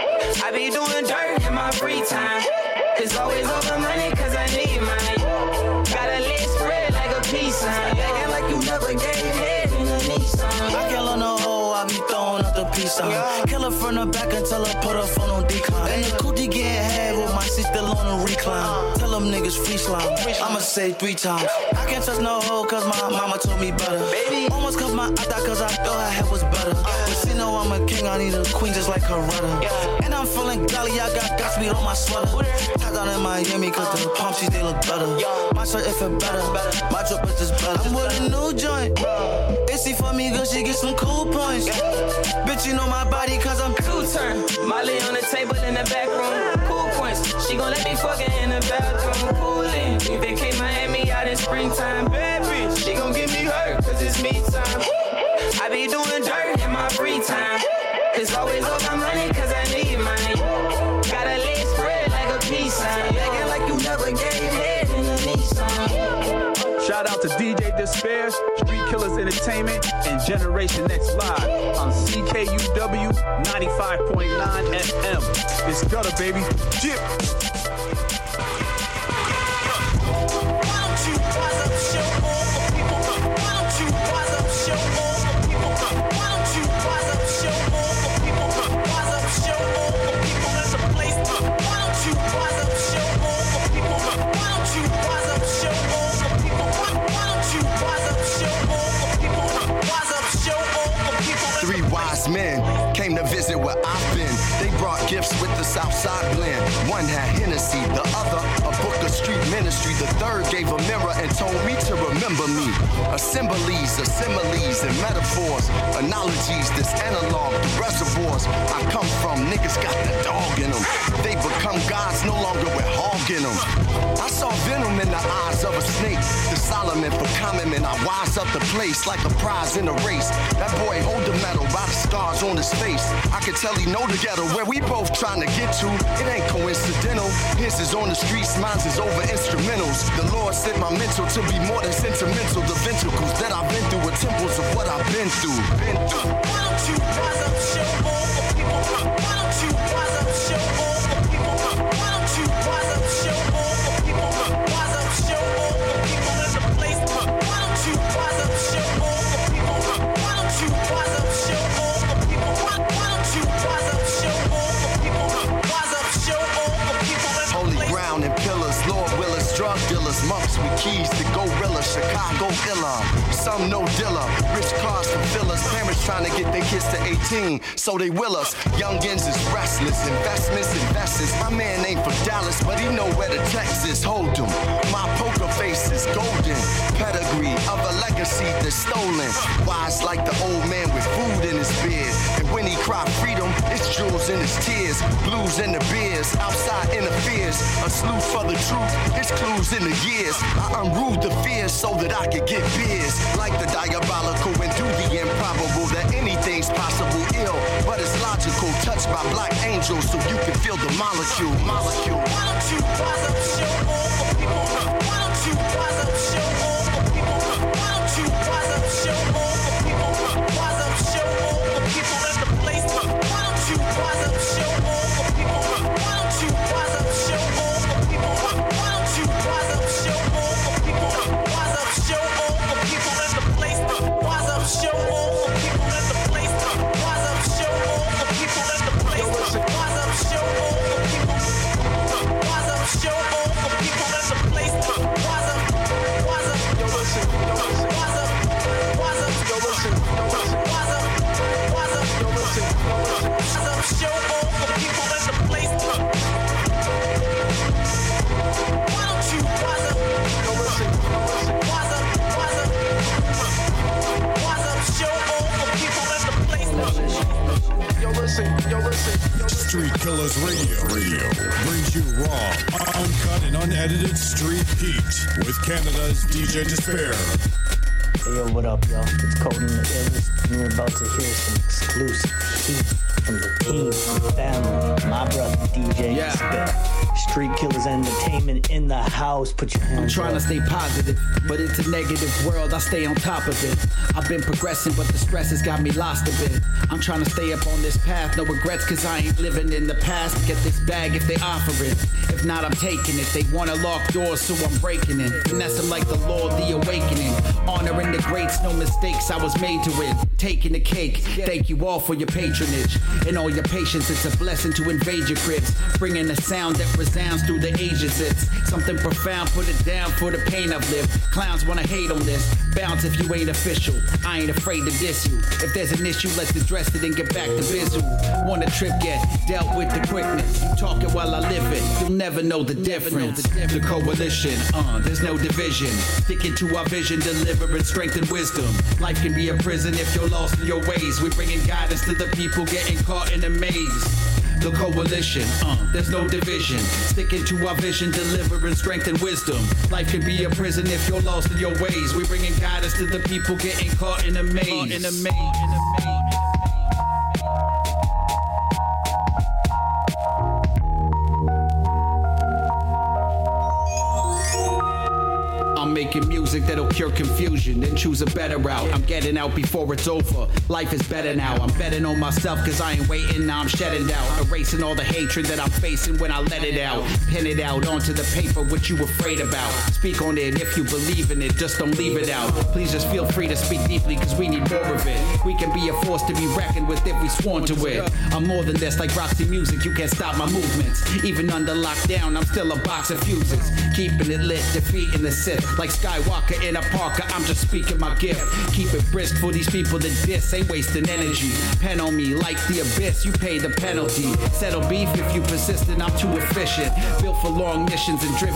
I be doing dirt in my free time. It's always over money, cause I need money. Got a leg spread like a peace sign. Acting like you never gave head in a Nissan. I kill on the hole, I be throwing up the peace sign. Kill her from the back until I put her phone on decline. And the cootie getting head with my shit still on the recline. Tell them niggas free slime, I'ma say 3 times. I can't trust no hoe cause my mama told me better. Baby, almost cut my eye cause I thought her head was better. But she know I'm a king, I need a queen just like her rudder. And I'm feeling golly, I got Godspeed on my sweater. Top down in Miami cause the palm trees they look better. My shirt if it better, my drip is just better. I'm with a new joint. If she for me good, she get some cool points. Bitch, you know my body cause I'm two-turn. Molly on the table in the back room. Cool points, she gon' let me fuck her in the bathroom. Pool in, we vacate Miami out in springtime. Bad bitch, she gon' get me hurt cause it's me time. I be doing dirt in my free time. It's always over money cause I need money. Got a leg spread like a peace sign. Acting like you never gave head in a Nissan. Shout out to DJ Despair, Street Killers Entertainment, and Generation X Live on CKUW 95.9 FM. It's gutter, baby. Chip. Three wise men came to visit where I've been. They brought gifts with the Southside blend. One had Hennessy, the other a book of street ministry. The third gave a mirror and told me to remember me. Assemblies, similes, and metaphors. Analogies, this analog, the reservoirs I come from. Niggas got the dog in them. They become gods, no longer with hog in them. I saw venom in the eyes of a snake. The Solomon for common men, I wise up the place like a prize in a race. That boy hold the medal by the scars on his face. I could tell he know the ghetto where we both trying to get to. It ain't coincidental. His is on the streets, mine's is over instrumentals. The Lord set my mental to be more than sentimental. The ventricles that I've been through are temples of what I've been through. Why don't you rise up, show all the people? Why don't you rise up, show all the people? Why don't you rise up, show all the people? Rise up, show all the people in the place. Why don't you rise up, show all the people? Why don't you rise up, show all the people? Why don't you rise up, show all the people? Rise up, show all the people in the holy ground and pillars, Lord Willis, drug dealers, monks with keys to gorilla, Chicago illa. Some no dealer, rich cars for fillers, parents trying to get their kids to 18, so they will us. Youngins is restless, investments, investors. My man ain't from Dallas, but he know where the Texas hold him. My poker face is golden, pedigree of a legacy that's stolen. Wise like the old man with food in his beard, and when he cry freedom, it's jewels in his tears, blues in the beers, outside interferes, a sleuth for the truth, it's clues in the years. I unruled the fears so that I could get beers, like the diabolical and do the improbable, that anything's possible ill, but it's logical, touched by black angels so you can feel the molecule. Why don't you rise up, show all the people? Why don't you rise up, show all the people? Why don't you rise up, show all the people? Rise up, show all the people in the place. Why don't you rise up, show all the people? Why don't you rise up, show all the people? Why don't you rise up, show all the people? Rise up, show all the people in the place. Rise up, show all the people in the place. Rise up, show all the people in the place. Rise up, show all the people. Rise up, show all the people in the place. Rise up, rise up, yo listen, rise up, rise up, yo listen, rise up, rise up, yo listen, rise up, show all the people in the place. Why don't you rise up, yo listen, rise up, rise up, rise up, show all the people in the place. Yo listen, yo listen. Street Killers Radio brings you raw, uncut, and unedited street heat with Canada's DJ Despair. Hey yo, what up, y'all? It's Cody in the Illest, and you're about to hear some exclusive heat from the team, from the family, my brother DJ Despair. Street Killers Entertainment in the house. Put your hands up. I'm trying to stay positive, but it's a negative world. I stay on top of it. I've been progressing, but the stress has got me lost a bit. I'm trying to stay up on this path. No regrets, cause I ain't living in the past. Get this bag if they offer it. If not, I'm taking it. They wanna lock doors, so I'm breaking it. Finesse them like the law of the awakening. Honoring the greats, no mistakes, I was made to win. Taking the cake. Thank you all for your patronage and all your patience. It's a blessing to invade your cribs. Bringing a sound that resounds through the ages. It's something profound, put it down for the pain I've lived. Clowns wanna hate on this. Bounce if you ain't official. I ain't afraid to diss you. If there's an issue, let's address it and get back to bizzle. Wanna trip, get dealt with the quickness. You talk it while I live it. You'll never know the difference. The coalition, there's no division. Sticking to our vision, deliverance, strength, and wisdom. Life can be a prison if you're lost in your ways. We're bringing guidance to the people getting caught in a maze. The coalition, there's no division. Sticking to our vision, deliverance, strength, and wisdom. Life can be a prison if you're lost in your ways. We're bringing guidance to the people getting caught in a maze. I'm making music that'll cure confusion, then choose a better route. I'm getting out before it's over. Life is better now. I'm betting on myself cause I ain't waiting. Now I'm shedding doubt, erasing all the hatred that I'm facing when I let it out. Pen it out onto the paper what you afraid about. Speak on it if you believe in it, just don't leave it out. Please just feel free to speak deeply cause we need more of it. We can be a force to be reckoned with if we sworn to it. I'm more than this, like Roxy Music, you can't stop my movements. Even under lockdown, I'm still a box of fuses. Keeping it lit, defeating the Sith. Like Skywalker in a Parker, I'm just speaking my gift. Keep it brisk for these people that diss, ain't wasting energy. Pen on me like the abyss, you pay the penalty. Settle beef if you persistent, I'm too efficient. Built for long missions and driven